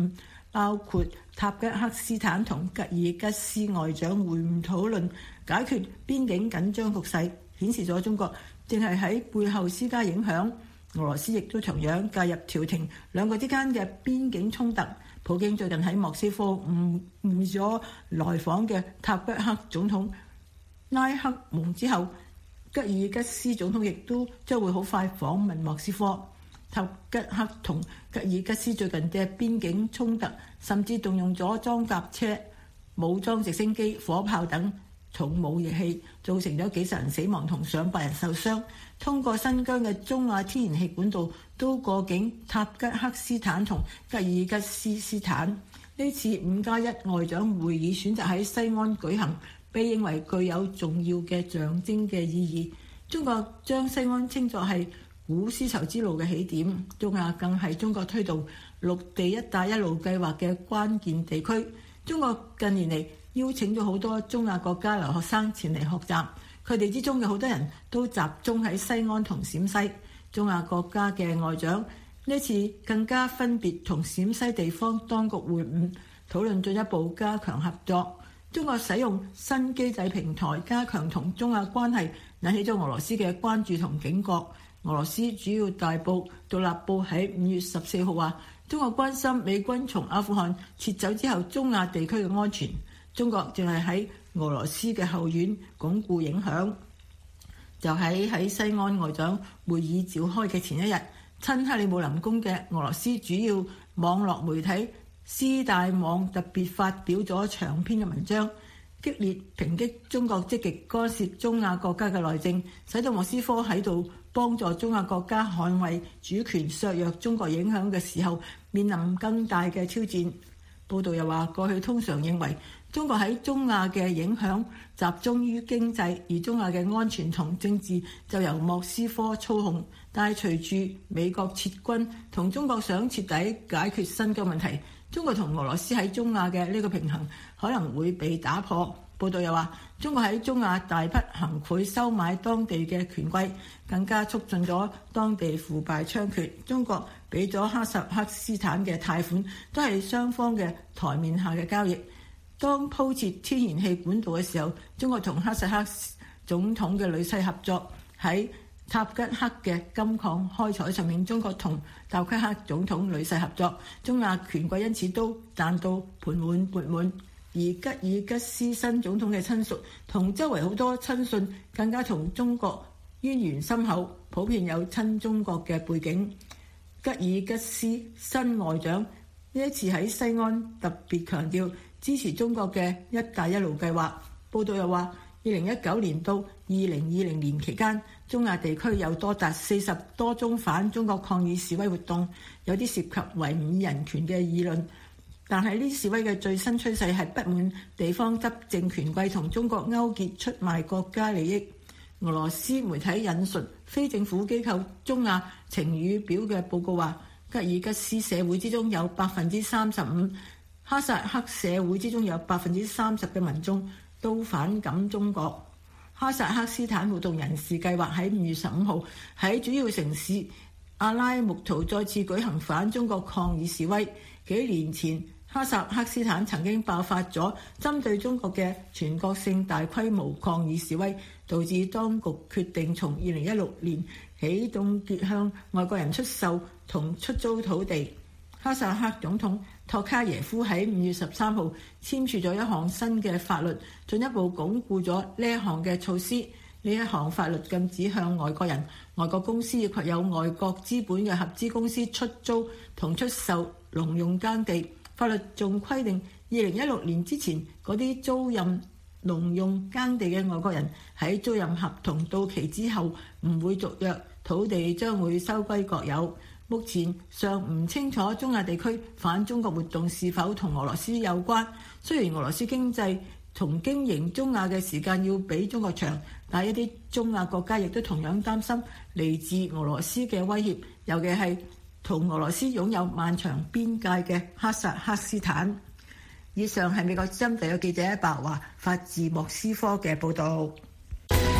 包括塔吉克斯坦同吉爾吉斯外長會晤討論解決邊境緊張局勢，顯示咗中國正係喺背後施加影響。俄羅斯亦都同樣介入調停兩國之間嘅邊境衝突。普京最近喺莫斯科晤晤咗來訪嘅塔吉克總統拉克蒙之後，吉爾吉斯總統亦都將會好快訪問莫斯科。塔吉克同吉爾吉斯最近嘅邊境衝突，甚至動用咗裝甲車、武裝直升機、火炮等重武器器，造成咗幾十人死亡同上百人受傷。通過新疆嘅中亞天然氣管道都過境塔吉克斯坦同吉爾吉斯斯坦。呢次五加一外長會議選擇喺西安舉行，被認為具有重要嘅象徵嘅意義。中國將西安稱作係古絲綢之路嘅起點，中亞更係中國推動陸地一帶一路計劃嘅關鍵地區。中國近年嚟邀請咗好多中亞國家留學生前嚟學習，佢哋之中有好多人都集中喺西安同陝西。中亞國家嘅外長呢次更加分別同陝西地方當局會晤，討論進一步加強合作。中國使用新機制平台加強同中亞關係，引起咗俄羅斯嘅關注同警覺。俄羅斯主要大報獨立報喺五月十四號話，中國關心美軍從阿富汗撤走之後中亞地區嘅安全。中國正係喺俄羅斯嘅後院鞏固影響。就喺喺西安外長會議召開嘅前一日，親克里姆林宮嘅俄羅斯主要網絡媒體斯大網特別發表咗長篇嘅文章，激烈抨擊中國積極干涉中亞國家嘅內政，使到莫斯科喺度幫助中亞國家捍衛主權、削弱中國影響嘅時候，面臨更大嘅挑戰。報道又話，過去通常認為中國喺中亞嘅影響集中於經濟，而中亞嘅安全同政治就由莫斯科操控。但係隨住美國撤軍同中國想徹底解決新疆問題，中國同俄羅斯喺中亞嘅呢個平衡可能會被打破。報道又話，中國喺中亞大筆行賄收買當地嘅權貴，更加促進咗當地腐敗猖獗。中國俾咗哈薩克斯坦嘅貸款，都係雙方嘅台面下嘅交易。當鋪設天然氣管道嘅時候，中國同哈薩克總統嘅女婿合作，喺塔吉克嘅金礦開採上面，中國同塔吉克總統女婿合作，中亞權貴因此都賺到盆滿缽滿。而吉爾吉斯新總統嘅親屬同周圍好多親信更加同中國淵源深厚，普遍有親中國嘅背景。吉爾吉斯新外長呢一次喺西安特別強調支持中國嘅一帶一路計劃。報道又話，二零一九年到二零二零年期間，中亞地區有多達四十多宗反中國抗議示威活動，有啲涉及維吾爾人權嘅議論。但係呢啲示威嘅最新趨勢係不滿地方執政權貴同中國勾結出賣國家利益。俄羅斯媒體引述非政府機構中亞晴雨表嘅報告話，吉爾吉斯社會之中有百分之三十五，哈薩克社會之中有百分之三十嘅民眾都反感中國。哈薩克斯坦活動人士計劃喺五月十五號喺主要城市阿拉木圖再次舉行反中國抗議示威。幾年前，哈薩克斯坦曾經爆發咗針對中國嘅全國性大規模抗議示威，導致當局決定從二零一六年起凍結向外國人出售同出租土地。哈薩克總統托卡耶夫喺五月十三號簽署咗一項新嘅法律，進一步鞏固咗呢一項嘅措施。呢一項法律禁止向外國人、外國公司以及有外國資本嘅合資公司出租同出售農用耕地。法律仲規定，二零一六年之前嗰啲租賃農用耕地嘅外國人喺租賃合同到期之後唔會續約，土地將會收歸國有。目前尚唔清楚中亞地區反中國活動是否同俄羅斯有關。雖然俄羅斯經濟同經營中亞嘅時間要比中國長，但一啲中亞國家亦都同樣擔心嚟自俄羅斯嘅威脅，尤其係同俄羅斯擁有漫長邊界嘅哈薩克斯坦。以上係美國之音特約記者白華發自莫斯科嘅報導。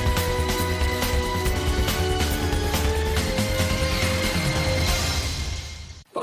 拜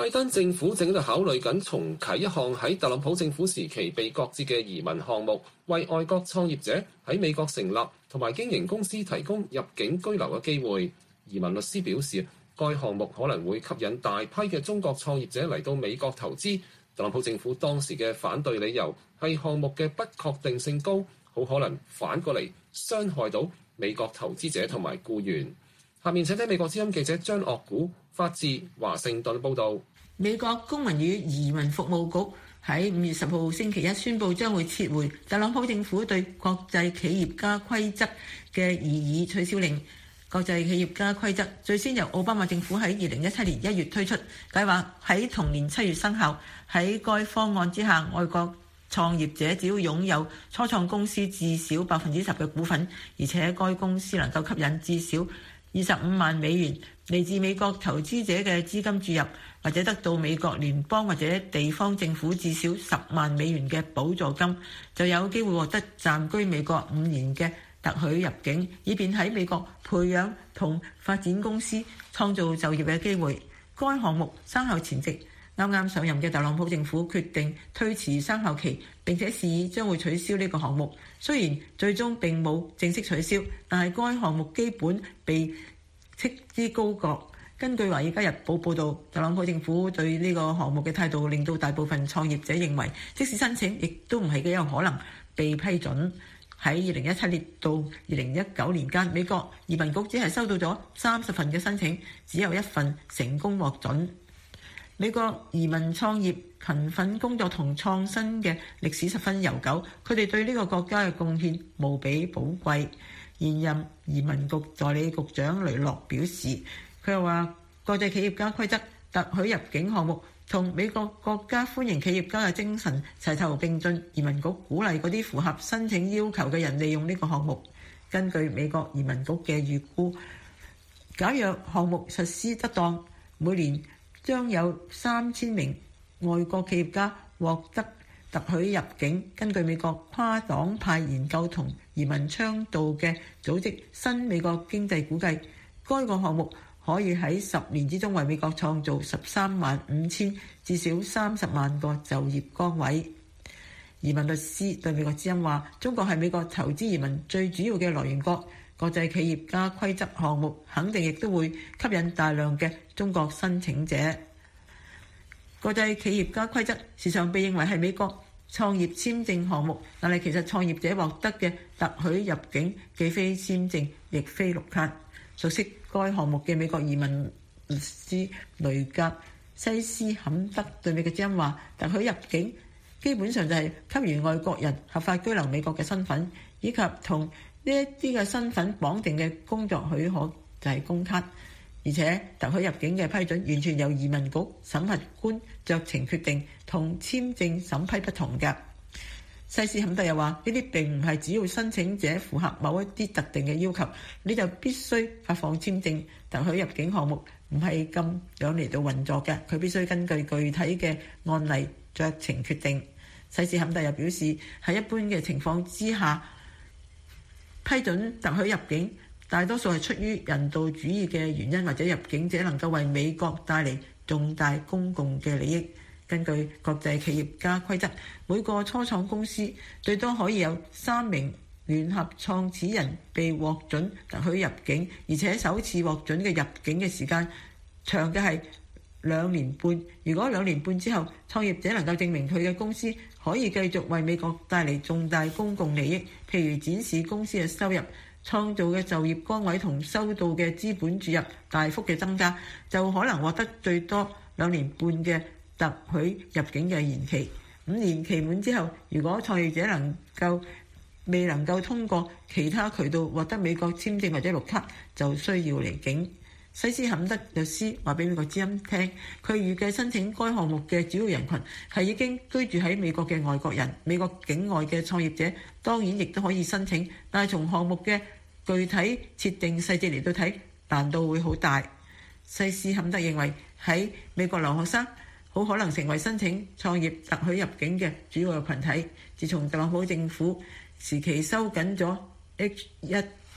拜登政府正喺度考慮緊重啟一項喺特朗普政府時期被擱置嘅移民項目，為外國創業者喺美國成立同埋經營公司提供入境居留嘅機會。移民律師表示，該項目可能會吸引大批嘅中國創業者嚟到美國投資。特朗普政府當時嘅反對理由係項目嘅不確定性高，好可能反過嚟傷害到美國投資者同埋僱員。下面請聽美國之音記者張岳古發自華盛頓報導。 美國公民與移民服務局喺五月十號星期一宣布將會撤回特朗普政府對國際企業家規則嘅擬議取消令。國際企業家規則最先由奧巴馬政府喺二零一七年一月推出，計劃喺同年七月生效。喺該方案之下，外國創業者只要擁有初創公司至少百分之十嘅股份，而且該公司能夠吸引至少二十五萬美元嚟自美國投資者嘅資金注入，或者得到美國聯邦或者地方政府至少十萬美元嘅補助金，就有機會獲得暫居美國五年嘅特許入境，以便喺美國培養同發展公司，創造就業嘅機會。該項目生效前夕，啱啱上任嘅特朗普政府決定推遲生效期，並且示意將會取消呢個項目。雖然最終並冇正式取消，但係該項目基本被斥之高閣。根據《華爾街日報》報導，特朗普政府對呢個項目嘅態度令到大部分創業者認為，即使申請，亦都唔係幾有可能被批准。喺二零一七年到二零一九年間，美國移民局只係收到咗三十份嘅申請，只有一份成功獲准。美國移民創業勤奮工作同創新嘅歷史十分悠久，佢哋對呢個國家嘅貢獻無比寶貴。現任移民局代理局長雷諾表示，佢又話國際企業家規則特許入境項目同美國國家歡迎企業家嘅精神齊頭並進，移民局鼓勵嗰啲符合申請要求嘅人利用呢個項目。根據美國移民局嘅預估，假若項目實施得當，每年將有三千名外國企業家獲得特許入境。根據美國跨黨派研究同移民倡導嘅組織新美國經濟估計，該個項目可以喺十年之中為美國創造十三萬五千至少三十萬個就業崗位。移民律師對美國之音話，中國係美國投資移民最主要嘅來源國，國際企業家規則項目肯定亦都會吸引大量嘅中國申請者。國際企業家規則時常被認為係美國創業簽證項目，但係其實創業者獲得嘅特許入境既非簽證亦非綠卡。熟悉該項目嘅美國移民律師雷格西斯坎德對美國之音話，特許入境基本上就係給予外國人合法居留美國嘅身份，以及同呢一啲嘅身份綁定嘅工作許可，就係工卡。而且特許入境嘅批准完全由移民局審核官酌情決定，同簽證審批不同嘅。西斯坎德又話，呢啲並唔係只要申請者符合某一啲特定嘅要求，你就必須發放簽證。特許入境項目唔係咁樣嚟到運作嘅，佢必須根據具體嘅案例酌情決定。西斯坎德又表示，喺一般嘅情況之下，批准特許入境大多數係出於人道主義嘅原因，或者入境者能夠為美國帶嚟重大公共嘅利益。根據國際企業家規則，每個初創公司最多可以有三名聯合創始人被獲准特許入境，而且首次獲准嘅入境嘅時間長嘅係兩年半。如果兩年半之後創業者能夠證明佢嘅公司可以繼續為美國帶嚟重大公共利益，譬如展示公司嘅收入、創造嘅就業崗位同收到嘅資本注入大幅嘅增加，就可能獲得最多兩年半嘅特許入境嘅延期。五年期滿之後，如果創業者能夠未能夠通過其他渠道獲得美國簽證或者綠卡，就需要離境。西斯坎德律師話俾美國之音聽，佢預計申請該項目嘅主要人群係已經居住喺美國嘅外國人。美國境外嘅創業者當然亦都可以申請，但係從項目嘅具體設定細節嚟到睇，難度會好大。西斯坎德認為喺美國留學生好可能成為申請創業特許入境嘅主要嘅群體。自從特朗普政府時期收緊咗 H 一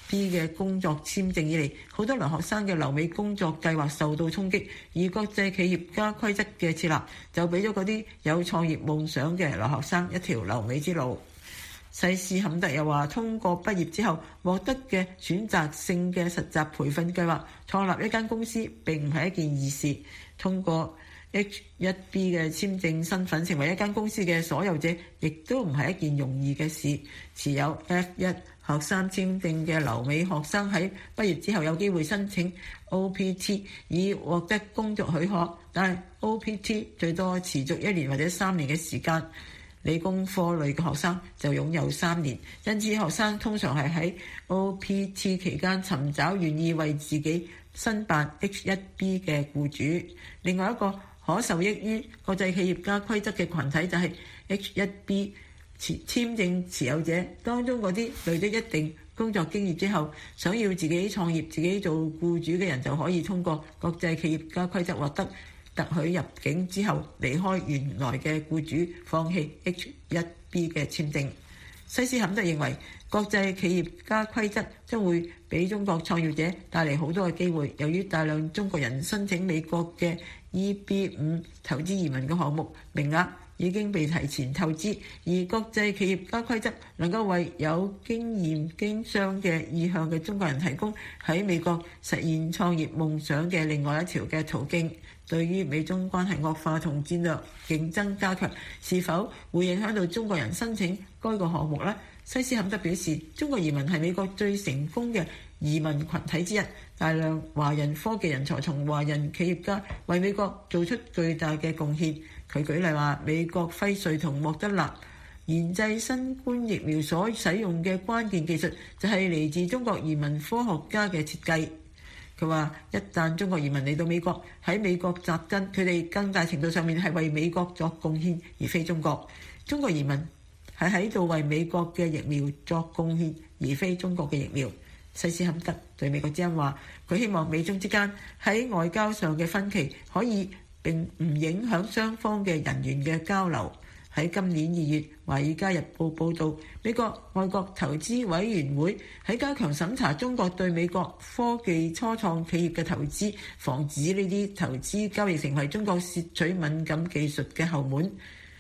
B 嘅工作簽證以嚟，好多留學生嘅留美工作計劃受到衝擊，而國際企業家規則嘅設立就俾咗嗰啲有創業夢想嘅留學生一條留美之路。西斯坎特又話，通過畢業之後獲得嘅選擇性嘅實習培訓計劃，創立一間公司並唔係一件易事。通過 H 一 B 嘅簽證身份成為一間公司嘅所有者，亦都唔係一件容易嘅事。持有 F 一 學生簽證嘅留美學生喺畢業之後有機會申請 O P T 以獲得工作許可，但係 O P T 最多持續一年或者三年嘅時間。理工科類嘅學生就擁有三年，因此學生通常係喺 O P T 期間尋找願意為自己申辦 H 一 B 嘅僱主。另外一個可受益於國際企業家規則嘅群體就係 H 一 B 簽證持有者，當中嗰啲累積一定工作經驗之後想要自己創業、自己做僱主嘅人，就可以通過國際企業家規則獲得特許入境之後離開原來嘅僱主，放棄 H 一 B 嘅簽證。西斯坎特認為國際企業家規則將會俾中國創業者帶嚟好多嘅機會。由於大量中國人申請美國嘅 E B 五 投資移民嘅項目名額已經被提前透支，而國際企業家規則能夠為有經驗經商嘅意向嘅中國人提供喺美國實現創業夢想嘅另外一條嘅途徑。對於美中關係惡化同戰略競爭加強，是否會影響到中國人申請該個項目呢？西斯坎特表示，中國移民係美國最成功嘅移民群體之一，大量華人科技人才從華人企業家為美國做出巨大嘅貢獻。佢舉例話，美國輝瑞同莫德納研製新冠疫苗所使用嘅關鍵技術就係嚟自中國移民科學家嘅設計。佢話，一旦中國移民嚟到美國，喺美國扎根，佢哋更大程度上面係為美國作貢獻，而非中國。中國移民係喺度為美國嘅疫苗作貢獻，而非中國嘅疫苗。西斯坎特對美國之音話，佢希望美中之間喺外交上嘅分歧可以並唔影響雙方嘅人員嘅交流。喺今年二月，《華爾街日報》報導，美國外國投資委員會喺加強審查中國對美國科技初創企業嘅投資，防止呢啲投資交易成為中國竊取敏感技術嘅後門。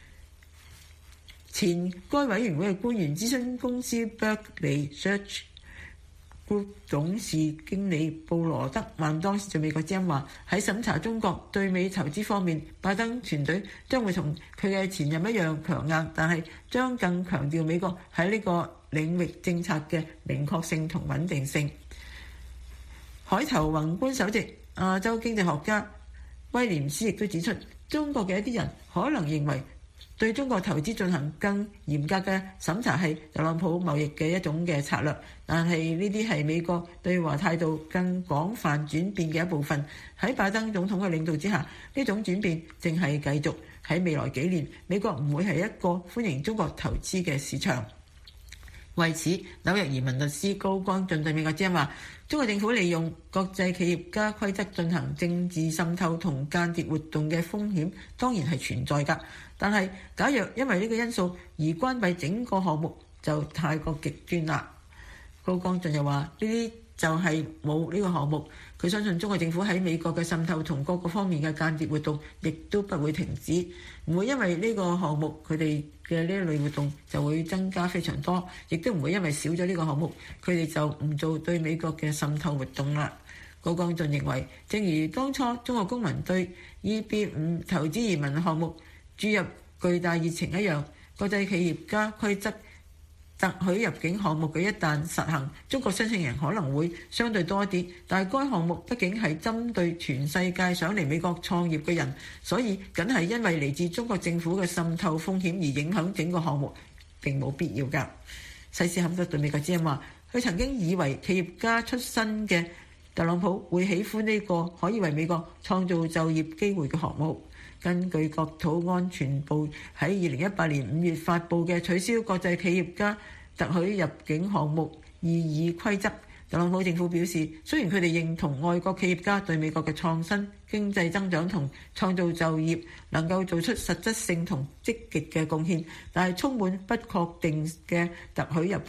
前該委員會嘅官員諮詢公司 Berkeley Research Group 董事經理布羅德曼當時對美國之音話，喺審查中國對美投資方面，拜登團隊將會同佢嘅前任一樣強硬，但係將更強調美國喺呢個領域政策嘅明確性同穩定性。海投宏觀首席亞洲經濟學家威廉斯亦都指出，中國嘅一啲人可能認為對中國投資進行更嚴格嘅審查係特朗普貿易嘅一種嘅策略，但係呢啲係美國對華態度更廣泛轉變嘅一部分。喺拜登總統嘅領導之下，呢種轉變正係繼續。喺未來幾年，美國唔會係一個歡迎中國投資嘅市場。為此，紐約移民律師高光進對美國之音話，中國政府利用國際企業家規則進行政治滲透同間諜活動嘅風險當然係存在㗎，但係假若因為呢個因素而關閉整個項目就太過極端啦。高光進又話，呢啲就係冇呢個項目，佢相信中國政府喺美國嘅滲透同各個方面嘅間諜活動亦都不會停止，唔會因為呢個項目佢哋嘅呢一類活動就會增加非常多，亦都唔會因為少咗呢個項目佢哋就唔做對美國嘅滲透活動啦。高光進認為，正如當初中國公民對 E B 五 投資移民項目注入巨大熱情一樣，國際企業家規則特許入境項目嘅一旦實行，中國申請人可能會相對多啲，但係該項目畢竟係針對全世界想嚟美國創業嘅人，所以僅係因為嚟自中國政府嘅滲透風險而影響整個項目並冇必要㗎。西斯坎特對美國之音話，佢曾經以為企業家出身嘅特朗普會喜歡呢個可以為美國創造就業機會嘅項目。根據國土安全部喺二零一八年五月發布嘅取消國際企業家特許入境項目異議規則，特朗普政府表示，雖然佢哋認同外國企業家對美國嘅創新、經濟增長同創造就業能夠做出實質性同積極嘅貢獻，但係充滿不確定嘅特許入境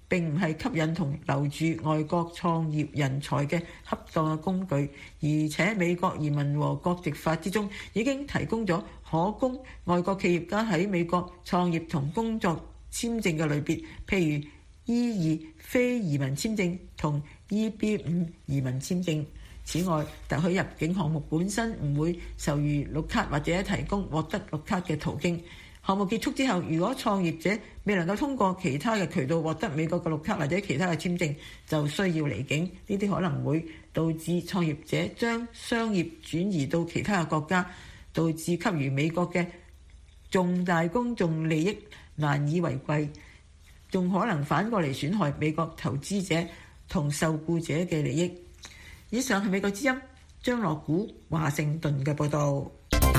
並唔係吸引同留住外國創業人才嘅恰當嘅工具，而且美國移民和國籍法之中已經提供咗可供外國企業家喺美國創業同工作簽證嘅類別，譬如 E 二非移民簽證同 E B 五移民簽證。此外，特許入境項目本身唔會授予綠卡或者提供獲得綠卡嘅途徑。項目結束之後，如果創業者未能夠通過其他嘅渠道獲得美國嘅綠卡或者其他嘅簽證，就需要離境。呢啲可能會導致創業者將商業轉移到其他嘅國家，導致給予美國嘅重大公眾利益難以為繼，仲可能反過嚟損害美國投資者同受僱者嘅利益。以上係美國之音張樂古華盛頓嘅報導。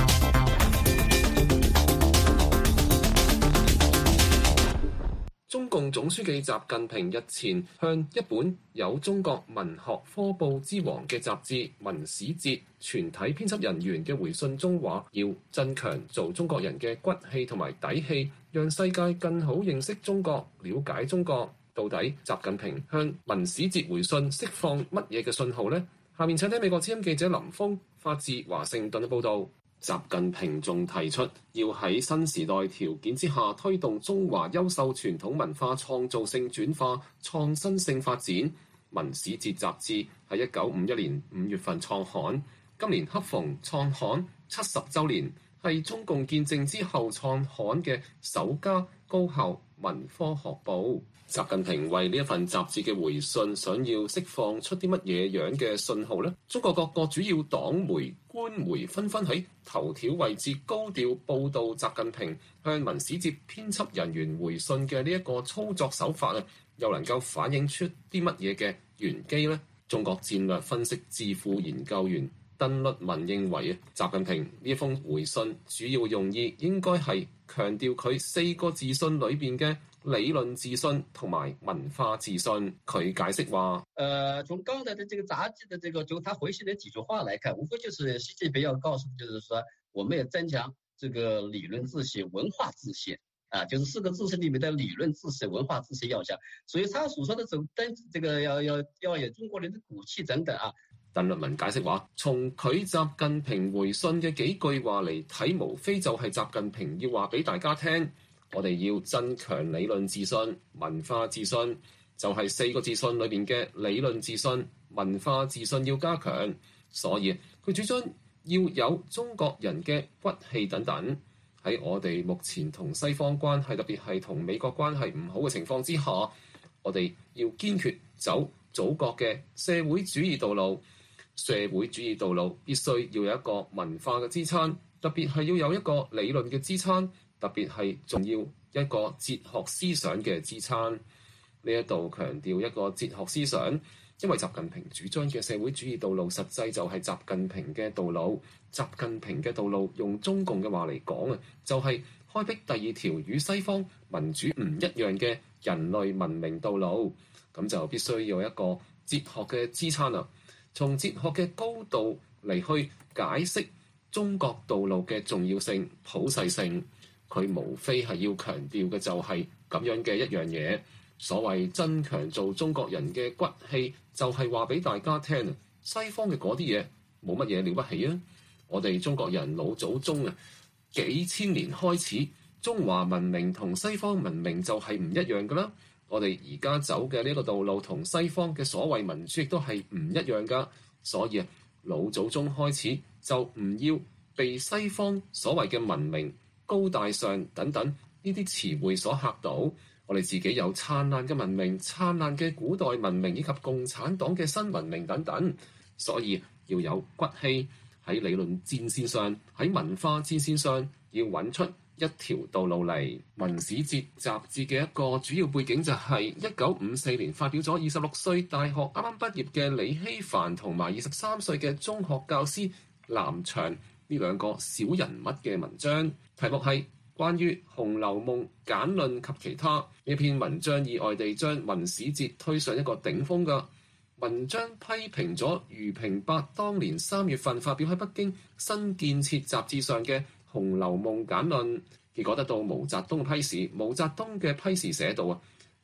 中共總書記習近平日前向一本有中國文學科報之王嘅雜誌《文史哲》全體編輯人員嘅回信中話，要增強做中國人嘅骨氣同埋底氣，讓世界更好認識中國、了解中國。到底習近平向《文史哲》回信釋放乜嘢嘅信號呢？下面請聽美國之音記者林峰發自華盛頓嘅報導。習近平仲提出，要喺新時代條件之下推動中華優秀傳統文化創造性轉化、創新性發展。《文史哲》雜誌喺一九五一年五月份創刊，今年恰逢創刊七十週年，係中共建政之後創刊嘅首家高校文科學報。習近平為呢一份雜誌嘅回信，想要釋放出啲乜嘢樣嘅信號呢？中國各個主要黨媒、官媒紛紛喺頭條位置高調報導習近平向文史哲編輯人員回信嘅呢一個操作手法啊，又能夠反映出啲乜嘢嘅玄機呢？中國戰略分析智庫研究員鄧律文認為啊，習近平呢一封回信主要用意應該係強調佢四個自信裏邊嘅理論自信同埋文化自信。佢解釋話：， 呃，從剛才的這個雜誌的這個就他回信的幾句話來看，無非就是習近平要告訴，就是說我們要增強這個理論自信、文化自信啊，就是四個自信裏面的理論自信、文化自信要強。所以他所說的這這個要要要有中國人的骨氣等等啊。 鄧律文解釋話：，從佢習近平回信嘅幾句話嚟睇，無非就係習近平要話俾大家聽。我哋要增強理論自信、文化自信，就係四個自信裏邊嘅理論自信、文化自信要加強。所以佢主張要有中國人嘅骨氣等等。喺我哋目前同西方關係，特別係同美國關係唔好嘅情況之下，我哋要堅決走祖國嘅社會主義道路。社會主義道路必須要有一個文化嘅支撐，特別係要有一個理論嘅支撐。特別係仲要一個哲學思想嘅支撐。呢一度強調一個哲學思想，因為習近平主張嘅社會主義道路，實際就係習近平嘅道路。習近平嘅道路，用中共嘅話嚟講啊，就係開闢第二條與西方民主唔一樣嘅人類文明道路。咁就必須要一個哲學嘅支撐啦。從哲學嘅高度嚟去解釋中國道路嘅重要性、普世性。佢無非係要強調嘅就係咁樣嘅一樣嘢，所謂增強做中國人嘅骨氣，就係話俾大家聽啊，西方嘅嗰啲嘢冇乜嘢了不起啊！我哋中國人老祖宗啊，幾千年開始，中華文明同西方文明就係唔一樣噶啦。我哋而家走嘅呢個道路同西方嘅所謂民主亦都係唔一樣噶，所以啊，老祖宗開始就唔要被西方所謂嘅文明、高大上等等呢啲詞彙所嚇到，我哋自己有燦爛嘅文明、燦爛嘅古代文明以及共產黨嘅新文明等等，所以要有骨氣，喺理論戰線上，喺文化戰線上要揾出一條道路嚟。文史哲雜誌嘅一個主要背景就係一九五四年發表咗二十六歲大學啱啱畢業嘅李希凡同埋二十三歲嘅中學教師藍翔呢兩個小人物嘅文章，題目係關於《紅樓夢簡論及其他》。呢篇文章意外地將文史哲推上一個頂峰嘅文章，批評咗余平伯當年三月份發表喺北京新建設雜誌上嘅《紅樓夢簡論》，結果得到毛澤東嘅批示。毛澤東嘅批示寫到啊，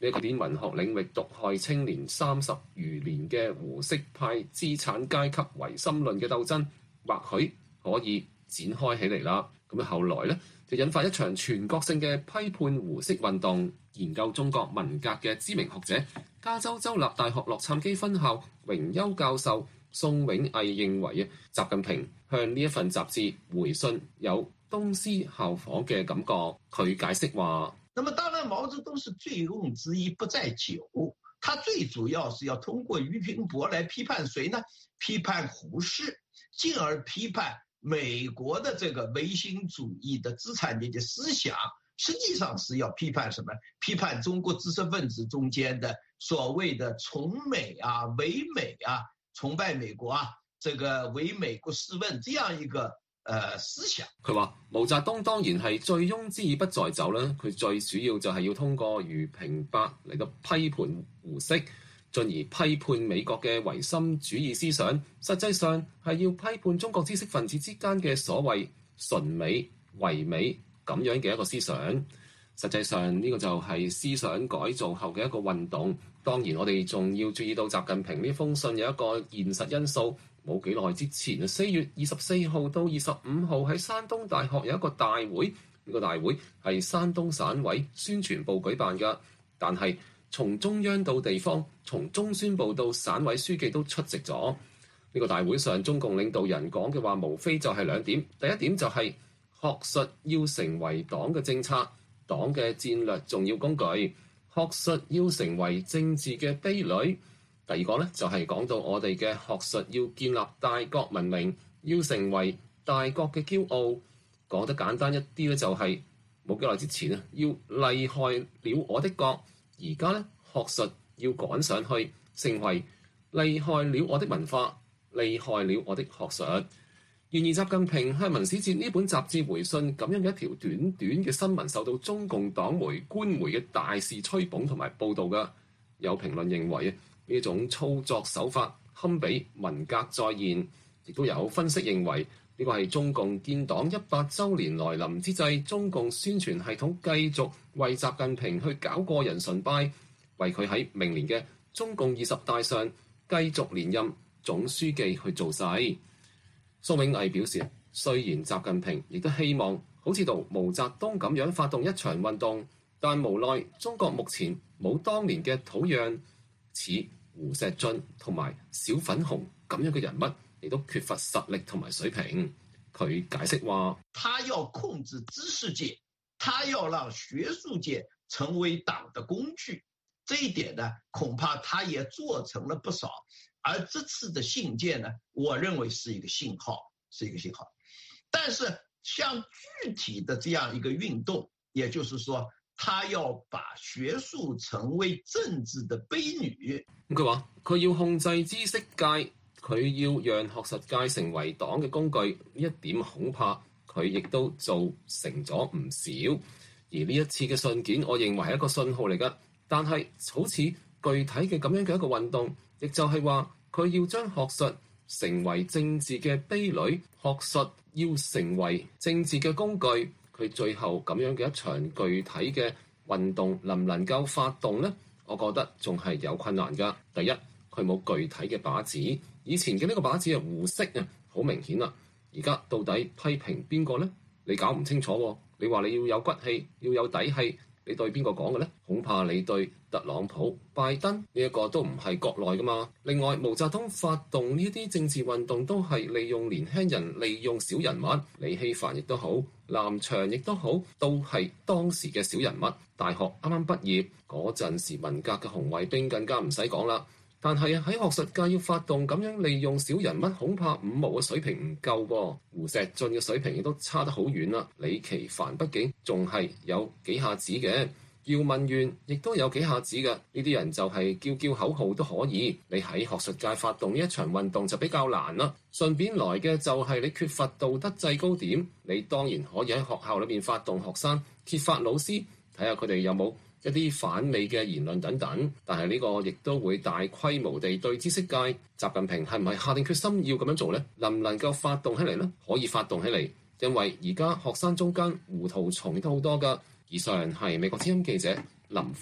呢一個典文學領域毒害青年三十餘年嘅胡適派資產階級唯心論嘅鬥爭，或許可以展開起嚟啦。咁啊，後來咧就引發一場全國性嘅批判胡適運動。研究中國文革嘅知名學者、加州州立大學洛杉磯分校榮休教授宋永毅認為啊，習近平向呢一份雜誌回信有東施效仿嘅感覺。佢解釋話： 那麼當然，毛澤東是醉翁之意不在酒，他最主要是要通過俞平伯來批判誰呢？批判胡適，進而批判美國的這個唯心主義的資產階級思想。實際上是要批判什麼？批判中國知識分子中間的所謂的崇美啊、唯美啊、崇拜美國啊、這個唯美不是問這樣一個呃思想。 佢話毛澤東當然係醉翁之意不在酒啦，佢最主要就係要通過俞平伯嚟到批判胡適，進而批判美國嘅唯心主義思想。實際上係要批判中國知識分子之間嘅所謂純美、唯美咁樣嘅一個思想。實際上呢個就係思想改造後嘅一個運動。當然我哋仲要注意到習近平呢封信有一個現實因素。冇幾耐之前，四月二十四號到二十五號喺山東大學有一個大會，呢個大會係山東省委宣傳部舉辦嘅，但係從中央到地方，從中宣部到省委書記都出席咗。呢個大會上，中共領導人講嘅話無非就係兩點，第一點就係學術要成為黨嘅政策、黨嘅戰略重要工具，學術要成為政治嘅碑壘。第二個咧就係講到我哋嘅學術要建立大國文明，要成為大國嘅驕傲。講得簡單一啲咧，就係冇幾耐之前啊，要厲害了我的國。而家咧學術要趕上去，成為厲害了我的文化，厲害了我的學術。然而習近平向《文史哲》呢本雜誌回信咁樣嘅一條短短嘅新聞，受到中共黨媒、官媒嘅大肆吹捧同埋報導㗎。有評論認為啊，呢種操作手法堪比文革再現，亦都有分析認為呢個係中共建黨一百週年來臨之際，中共宣傳系統繼續為習近平去搞個人崇拜，為佢喺明年嘅中共二十大上繼續連任總書記去造勢。蘇永毅表示，雖然習近平亦都希望好似到毛澤東咁樣發動一場運動，但無奈中國目前冇當年嘅土壤，似胡錫進同埋小粉紅咁樣嘅人物，亦都缺乏實力同埋水平。佢解釋話： 他要控制知識界，他要讓學術界成為黨的工具，這一點呢，恐怕他也做成了不少。而這次的信件呢，我認為是一個信號，是一個信號。但是像具體的這樣一個運動，也就是說，他要把學術成為政治的婢女。 咁佢話佢要控制知識界，佢要讓學術界成為黨嘅工具，呢一點恐怕佢亦都做成咗唔少。而呢一次嘅信件，我認為係一個信號嚟㗎。但係好似具體嘅咁樣嘅一個運動，亦就係話佢要將學術成為政治嘅婢女，學術要成為政治嘅工具。佢最後咁樣嘅一場具體嘅運動能唔能夠發動呢？我覺得仲係有困難㗎。第一，佢冇具體嘅靶子。以前嘅呢個靶子係胡適啊，好明顯啦。而家到底批評邊個呢？你搞唔清楚喎。你話你要有骨氣，要有底氣，你對邊個講嘅呢？恐怕你對特朗普、拜登呢一個都唔係國內㗎嘛。另外，毛澤東發動呢啲政治運動都係利用年輕人、利用小人物。李希凡亦都好，南翔亦都好，都係當時嘅小人物。大學啱啱畢業嗰陣時，文革嘅紅衛兵更加唔使講啦。但係喺學術界要發動咁樣利用小人物，恐怕五毛嘅水平唔夠喎。胡錫進嘅水平亦都差得好遠啦。李奇帆畢竟仲係有幾下子嘅，姚文元亦都有幾下子嘅。呢啲人就係叫叫口號都可以。你喺學術界發動呢一場運動就比較難啦。順便來嘅就係你缺乏道德制高點。你當然可以喺學校裏面發動學生揭發老師，睇下佢哋有冇一啲反美嘅言論等等，但係呢個亦都會大規模地對知識界。習近平係唔係下定決心要咁樣做呢？能唔能夠發動起嚟呢？可以發動起嚟，因為而家學生中間糊塗蟲都好多㗎。以上係美國之音記者林峰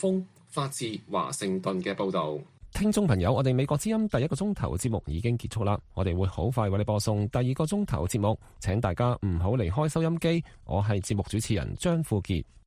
發自華盛頓嘅報導。 聽眾朋友，我哋美國之音第一個鐘頭節目已經結束啦，我哋會好快為你播送第二個鐘頭節目，請大家唔好離開收音機。我係節目主持人張富傑。